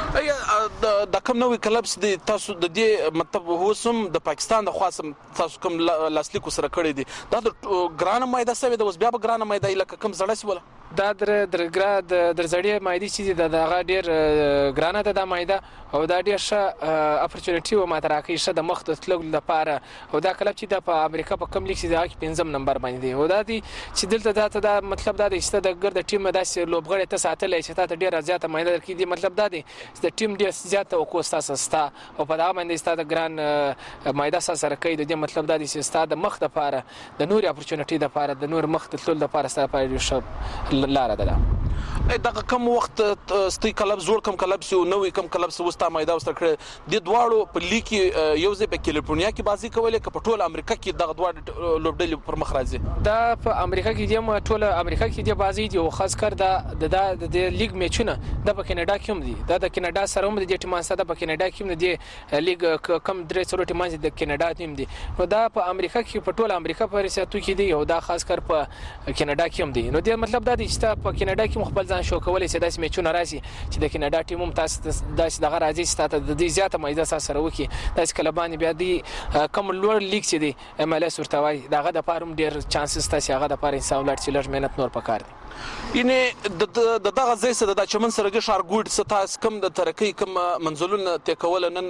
ایا د کوم نوې کلبس د تاسو د دې مطلب هوسم د پاکستان د خاصم تاسو کوم لاسلیکو سره کړی دي دا د ګرانه مایده سوي د اوس بیا به ګرانه مایده لکه کوم زړه سی ولا دا در درګرا د درځړی مایدي چې د دغه ډیر ګرانه ده د مایده او دا ډیر ښه اپورچونټی و ماته راکې شه د مخ ته تلل لپاره او دا کلب چې د په امریکا په کم لیک چې د پنځم نمبر باندې دی او دا دی چې دلته دا دا مطلب دا دی چې د ګرد ټیم داسې لوبغړی ته ساتلې چې ته ډیر زیاته مایده درکې دی مطلب دا دی د ټیم ډیر زیاته او کوستا سستا او په دا باندې ستاسو ګران مایده سره کوي د مطلب دا دی چې ستاسو د مخ د لپاره د نور اپورچونټی د لپاره د نور مخ ته تلل لپاره ستاسو لپاره شپ لاره ده. دغه کم وخت ستې کلب زوړ کم کلب سو نوې کم کلب سو وستا مایدا وستر کړ د دواړو په لیکي یو ځای په کالیفورنیا کې بازی کولې ک په ټول امریکا کې دغه دواړو لوبډلې پر مخ راځي. دا په امریکا کې د ټول امریکا کې د بازی دی او خاص کر د د د لیګ میچونه د په کینیډا کې هم دي دا د کینیډا سره هم د ټیمان سره د په کینیډا کې هم د لیګ کم درې څلور ټیمان د کینیډا ټیم دي نو دا په امریکا کې په ټول امریکا په ریاستو کې دي او دا خاص کر په کینیډا کې هم دي. نو د مطلب دا دی چې په کینیډا کې مخبل ځان شو کولای چې داسې میچونه راشي چې د کینیډا ټیم هم تاسو داسې دغه راځي چې تاسو د دې زیاته مایده سره وکي داسې کلبان بیا دی کوم لوړ لیګ چې دی ام ال اس ورته وای دغه د پاره ډیر چانسز تاسو هغه د پاره انسان لړ چې لږ مهنت نور پکار دي. ینه د دغه ځای سره د چمن سره ګ شارګوډ ستاس کم د ترقی کم منزلونه تکول نن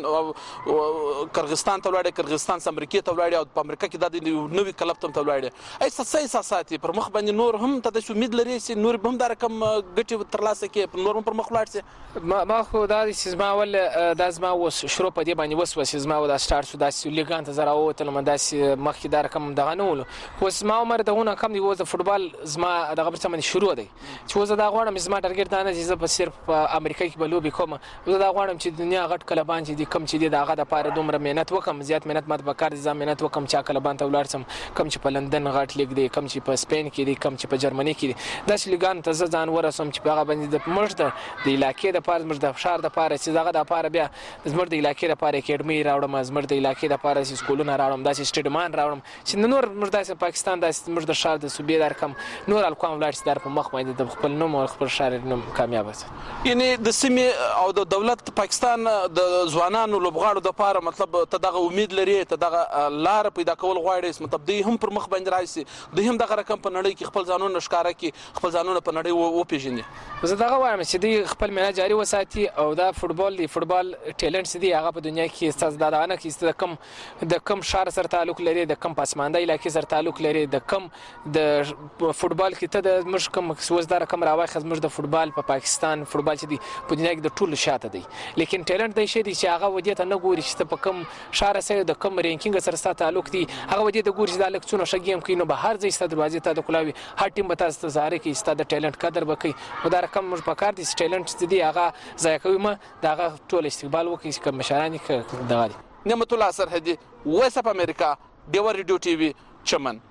کرغستان ته ولاړ کرغستان سم امریکا ته ولاړ او په امریکا کې د نوې کلب ته ولاړ ای څه اساساتي پر مخ باندې نور هم ته د امید لري چې نور هم د رقم ګټي تر لاسه کې نور پر مخ ولاړ سي ما ما خو دا چې ما ول د زما وس شروع په دې باندې وس وس زما د سٹارټ شو د لیګان ته زراو تل من داس مخ کې د رقم دغه نول خو زما عمر دغه کم دی وز فوتبال زما دغه پر څه شروع دی چې وزه دا غواړم زما ټارګټ دا نه چې زه په صرف په امریکا کې بلوبي کوم وزه دا غواړم چې دنیا غټ کلبان چې دي کم چې دي دغه د پاره دومره مهنت وکم زیات مهنت مت بکار دي مهنت وکم چې کلبان ته ولارسم کم چې په لندن غټ لیګ دی کم چې په سپین کې دي کم چې په جرمني کې دي داسې لیګان ته ځان ورسوم چې هغه باندې د مرده د علاقې د پاره مرده فشار د پاره چې دغه د پاره بیا د مرده علاقې د پاره اکیډمي راوړم از مرده علاقې د پاره سکولونه راوړم داسې سټډمان راوړم چې نور مرده پاکستان د مرده شار د صوبې در کم نور الکوام ولارس در په مخ باندې د خپل نوم او خپل شهر نوم کامیاب شي. یعنی د سیمې او د دولت پاکستان د ځوانانو لوبغاړو د پاره مطلب ته دغه امید لري ته دغه لار پیدا کول غواړي مطلب دی هم پر مخ باندې راځي د هم دغه رقم په نړۍ کې خپل ځانونه ښکارا کې خپل ځانونه په نړۍ و پیژني. زه دغه وایم چې دی خپل مهنت جاري وساتي او دا فوتبال دی فوتبال ټیلنټس دی هغه په دنیا کې استاد دادانه کې استاد کم د کم شهر سره تعلق لري د کم پسمانده علاقې سره تعلق لري د کم د فوتبال کې ته د مش زموږ کوم اوس دا رقم راواخه زموږ د فوټبال په پاکستان فوټبال چې دی په دنیا کې د ټولو شاته دی لیکن ټیلنټ دی شي چې هغه ودی ته نه ګوري چې په کوم شار سره د کوم رینکینګ سره ستاسو تعلق دی هغه ودی ته ګوري چې د لکڅونو شګیم کینو به هر ځای ستاسو دروازې ته د کلاوي هر ټیم به تاسو ته زاره کې ستاسو د ټیلنټ قدر وکړي خو دا رقم موږ په کار دي ټیلنټ چې دی هغه ځای کوي ما دا هغه ټول استقبال وکړي کوم مشرانی کې دغه نعمت الله سرحدي وایس اف امریکا ډیور ریډیو ټي وي چمن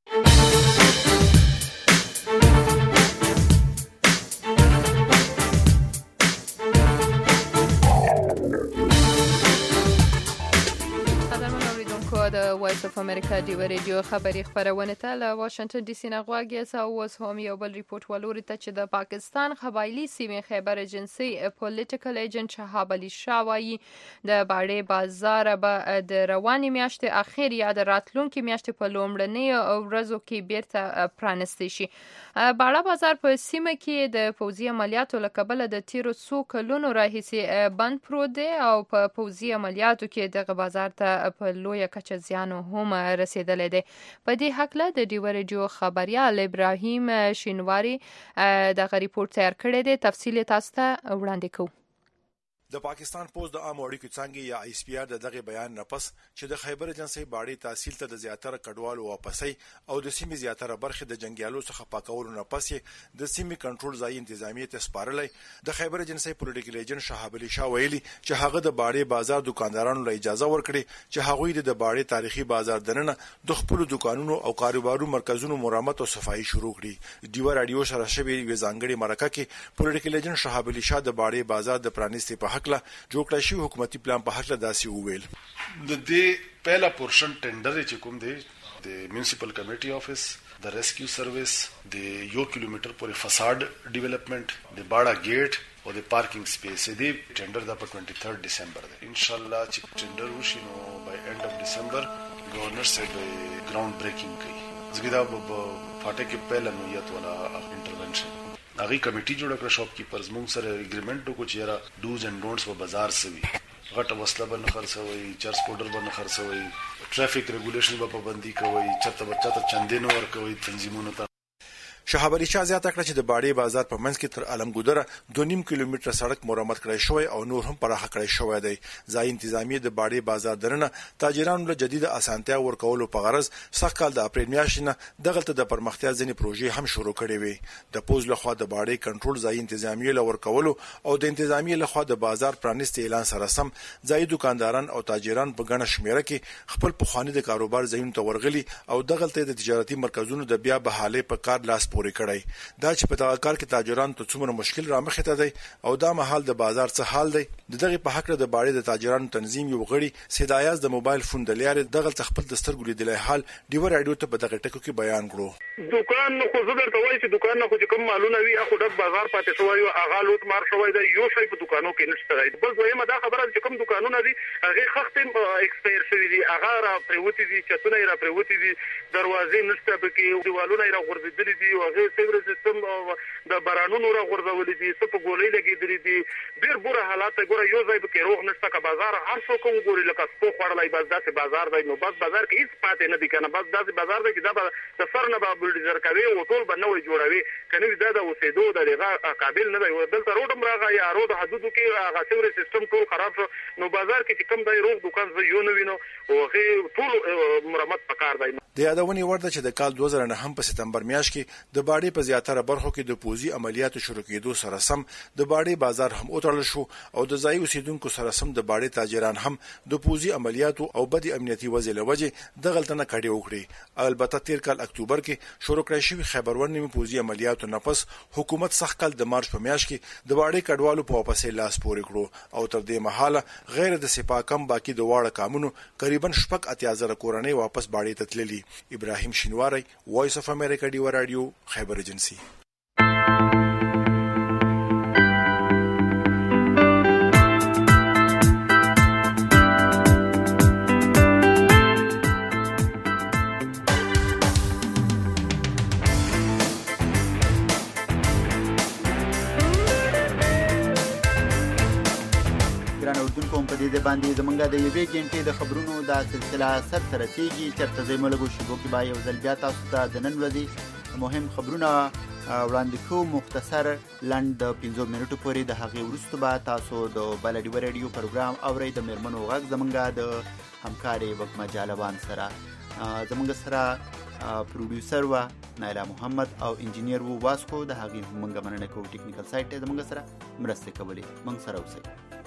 د وایس اف امریکا دی ریډیو خبری خبرونه ته له واشنگټن ډي سي نه غواګي او اوس هم یو بل ریپورت ولوري ته چې د پاکستان قبایلی سیمې خیبر ایجنسی پولیټیکل ایجنټ شهاب علي شاه وايي د باړې بازار به د رواني میاشتې اخیر یا د راتلونکي میاشتې په لومړنۍ ورځو کې بیرته پرانستي شي. باړه بازار په سیمه کې د پوځي عملیاتو لکبل د تیرو څو کلونو راهیسې بند پروت دی او په پوځي عملیاتو کې د بازار ته په لوی کچ زیانو هم رسیدلې ده. په دې حق له د ډیو ریډیو خبريال ابراهیم شینواری د ریپورت تیار کړی دی تفصیل تاسو ته وړاندې کوم. د پاکستان پوز د عام اړیکو څنګه یا ایس پی آر د دغه بیان نه پس چې د خیبر ایجنسی باړې تحصیل ته د زیاتره کډوالو واپسي او د سیمې زیاتره برخه د جنگیالو څخه پاکولو نه پس د سیمې کنټرول ځای انتظامی ته سپارلې د خیبر ایجنسی پولیټیکل ایجنټ شهاب علي شاه ویلي چې هغه د باړې بازار دکاندارانو له اجازه ورکړي چې هغوی د باړې تاریخي بازار دننه د خپل دکانونو او کاروبارو مرکزونو مرمت او صفایي شروع کړي. ډیو رادیو سره شوی وزانګړي مرکه کې پولیټیکل ایجنټ شهاب علي شاه د باړې بازار د پرانیستي په حق جوړ کړی شو حکومتي پلان په حق له داسې وویل. د دې پهلا پورشن ټینډر چې کوم دی د میونسپل کمیټي افیس د ریسکیو سرویس د یو کیلومتر پورې فساد ډیولپمنٹ د باړه گیټ او د پارکینګ سپیس دی ټینډر د په تیئیس دسمبر دی ان شاء الله چې ټینډر وشي نو بای اینڈ اف دسمبر گورنر صاحب ګراوند بریکینګ کوي زګدا په فاټه کې پهلا نو یت ولا انټرونشن هغه کمیټي جوړ کړ شاپ کیپرز مونږ سره اګریمنٹ وکړو چې را ډوز اینڈ ډونټس په بازار سوي غټه وسله باندې خرڅوي چرس پاوډر باندې خرڅوي ټرافیک ریګولیشن په پابندي کوي چرته بچاته چندینو ور کوي تنظیمونو ته. شهاب علي شاه زیاته کړه چې د باړې بازار په منځ کې تر علمګودره دوه نیم کیلومتر سړک مرمت کړی شوی او نور هم پراخه کړی شوی دی. ځای انتظامی د باړې بازار درنه تاجرانو له جدید اسانتیا ورکولو په غرض سخت کال د اپریل میاشتې نه دغلت د پرمختیا ځینې پروژې هم شروع کړې وي. د پوز لخوا د باړې کنټرول ځای انتظامی له ورکولو او د انتظامی لخوا د بازار پرانیستي اعلان سره سم ځای دکانداران او تاجران په ګڼه شمیره کې خپل پخوانی د کاروبار ځایونو ته ورغلي او دغلت د تجارتي مرکزونو د بیا بحالې په کار لاس پورې کړی. دا چې په دغه کار کې تاجران ته څومره مشکل را مخې ته دی او دا مهال د بازار څه حال دی د دغه په حق د باړې د تاجرانو تنظیم یو غړي سیدایاز د موبایل فون د لارې دغه خپل د سترګو لیدلای حال ډیو رادیو ته په دغه ټکو کې بیان کړو. دکان خو زه درته وایم چې دکان نه خو کوم مالونه وي اخو د بازار پاتې شوی او هغه لوټ مار شوی دی یو شی په دکانو کې نشته دی. بل دویمه دا خبره چې کوم دکانونه دي هغه خختم ایکسپایر شوی دي هغه را پریوتی دي چتونه را پریوتی دي دروازې نشته پکې دیوالونه را غورځېدلې دي او هغه سیور سیستم د بارانونو را غورځولې دي څه په ګولۍ لګېدلې دي ډېر بوره حالات ګوره یو ځای پکې روغ نشته که بازار هر څوک وګوري لکه سپو خوړلی بس داسې بازار دی نو بس بازار کې هېڅ پاتې نه دي که نه بس داسې بازار دی چې دا به د سر نه به بلډیزر کوي او ټول به نوی جوړوي که نه وي دا د اوسېدو د دغه قابل نه دی دلته روډ هم راغی یا روډ حدودو کې هغه سیورې سیستم ټول خراب شو نو بازار کې چې کوم دی روغ دکان زه یو نه وینو او هغې ټول مرمت پکار دی. د یادونې وړ ده چې د کال دوه زره نهم په سپتمبر میاشت کې د باړې په زیاتره برخو کې د پوځي عملیاتو شروع کېدو سره سم د باړې بازار هم وتړل شو او د ځای اوسیدونکو سره سم د باړې تاجران هم د پوځي عملیاتو او بدی امنیتي وضع له وجې دغلت نه کډې وکړي. البته تیر کال اکتوبر کې شروع کړی شوی خیبر ونیمه پوځي عملیاتو نه پس حکومت سخت کال د مارچ په میاشت کې د باړې کډوالو په واپسې لاس پورې کړو او تر دې مهاله غیر د سپاه کم باقی د واړه کامونو تقریبا شپږ اتیا زره کورنۍ واپس باړې ته تللي. ابراهیم شینواری وایس اف امریکا ډیو رادیو خیبر ایجنسی. د باندې زمونږه د یوې غنټې د خبرونو د سلسله سر ته رسیږي چرته زموږ لګو شبو کې با یو ځل بیا تاسو ته د نن ورځې مهم خبرونه وړاندې کوو. مختصر لنډ د پنځو منټو پورې، د هغې وروسته به تاسو د بله ډیوه رادیو پروګرام اورئ د میرمنو غږ زمونږ د همکارې وکمه جالبان سره. زمونږ سره پروډیوسر و نایلا محمد او انجینیر و واسکو، د هغې هم مونږ مننه کوو. ټیکنیکل سایټ ته زمونږ سره مرسته کولې. مونږ سره اوسئ.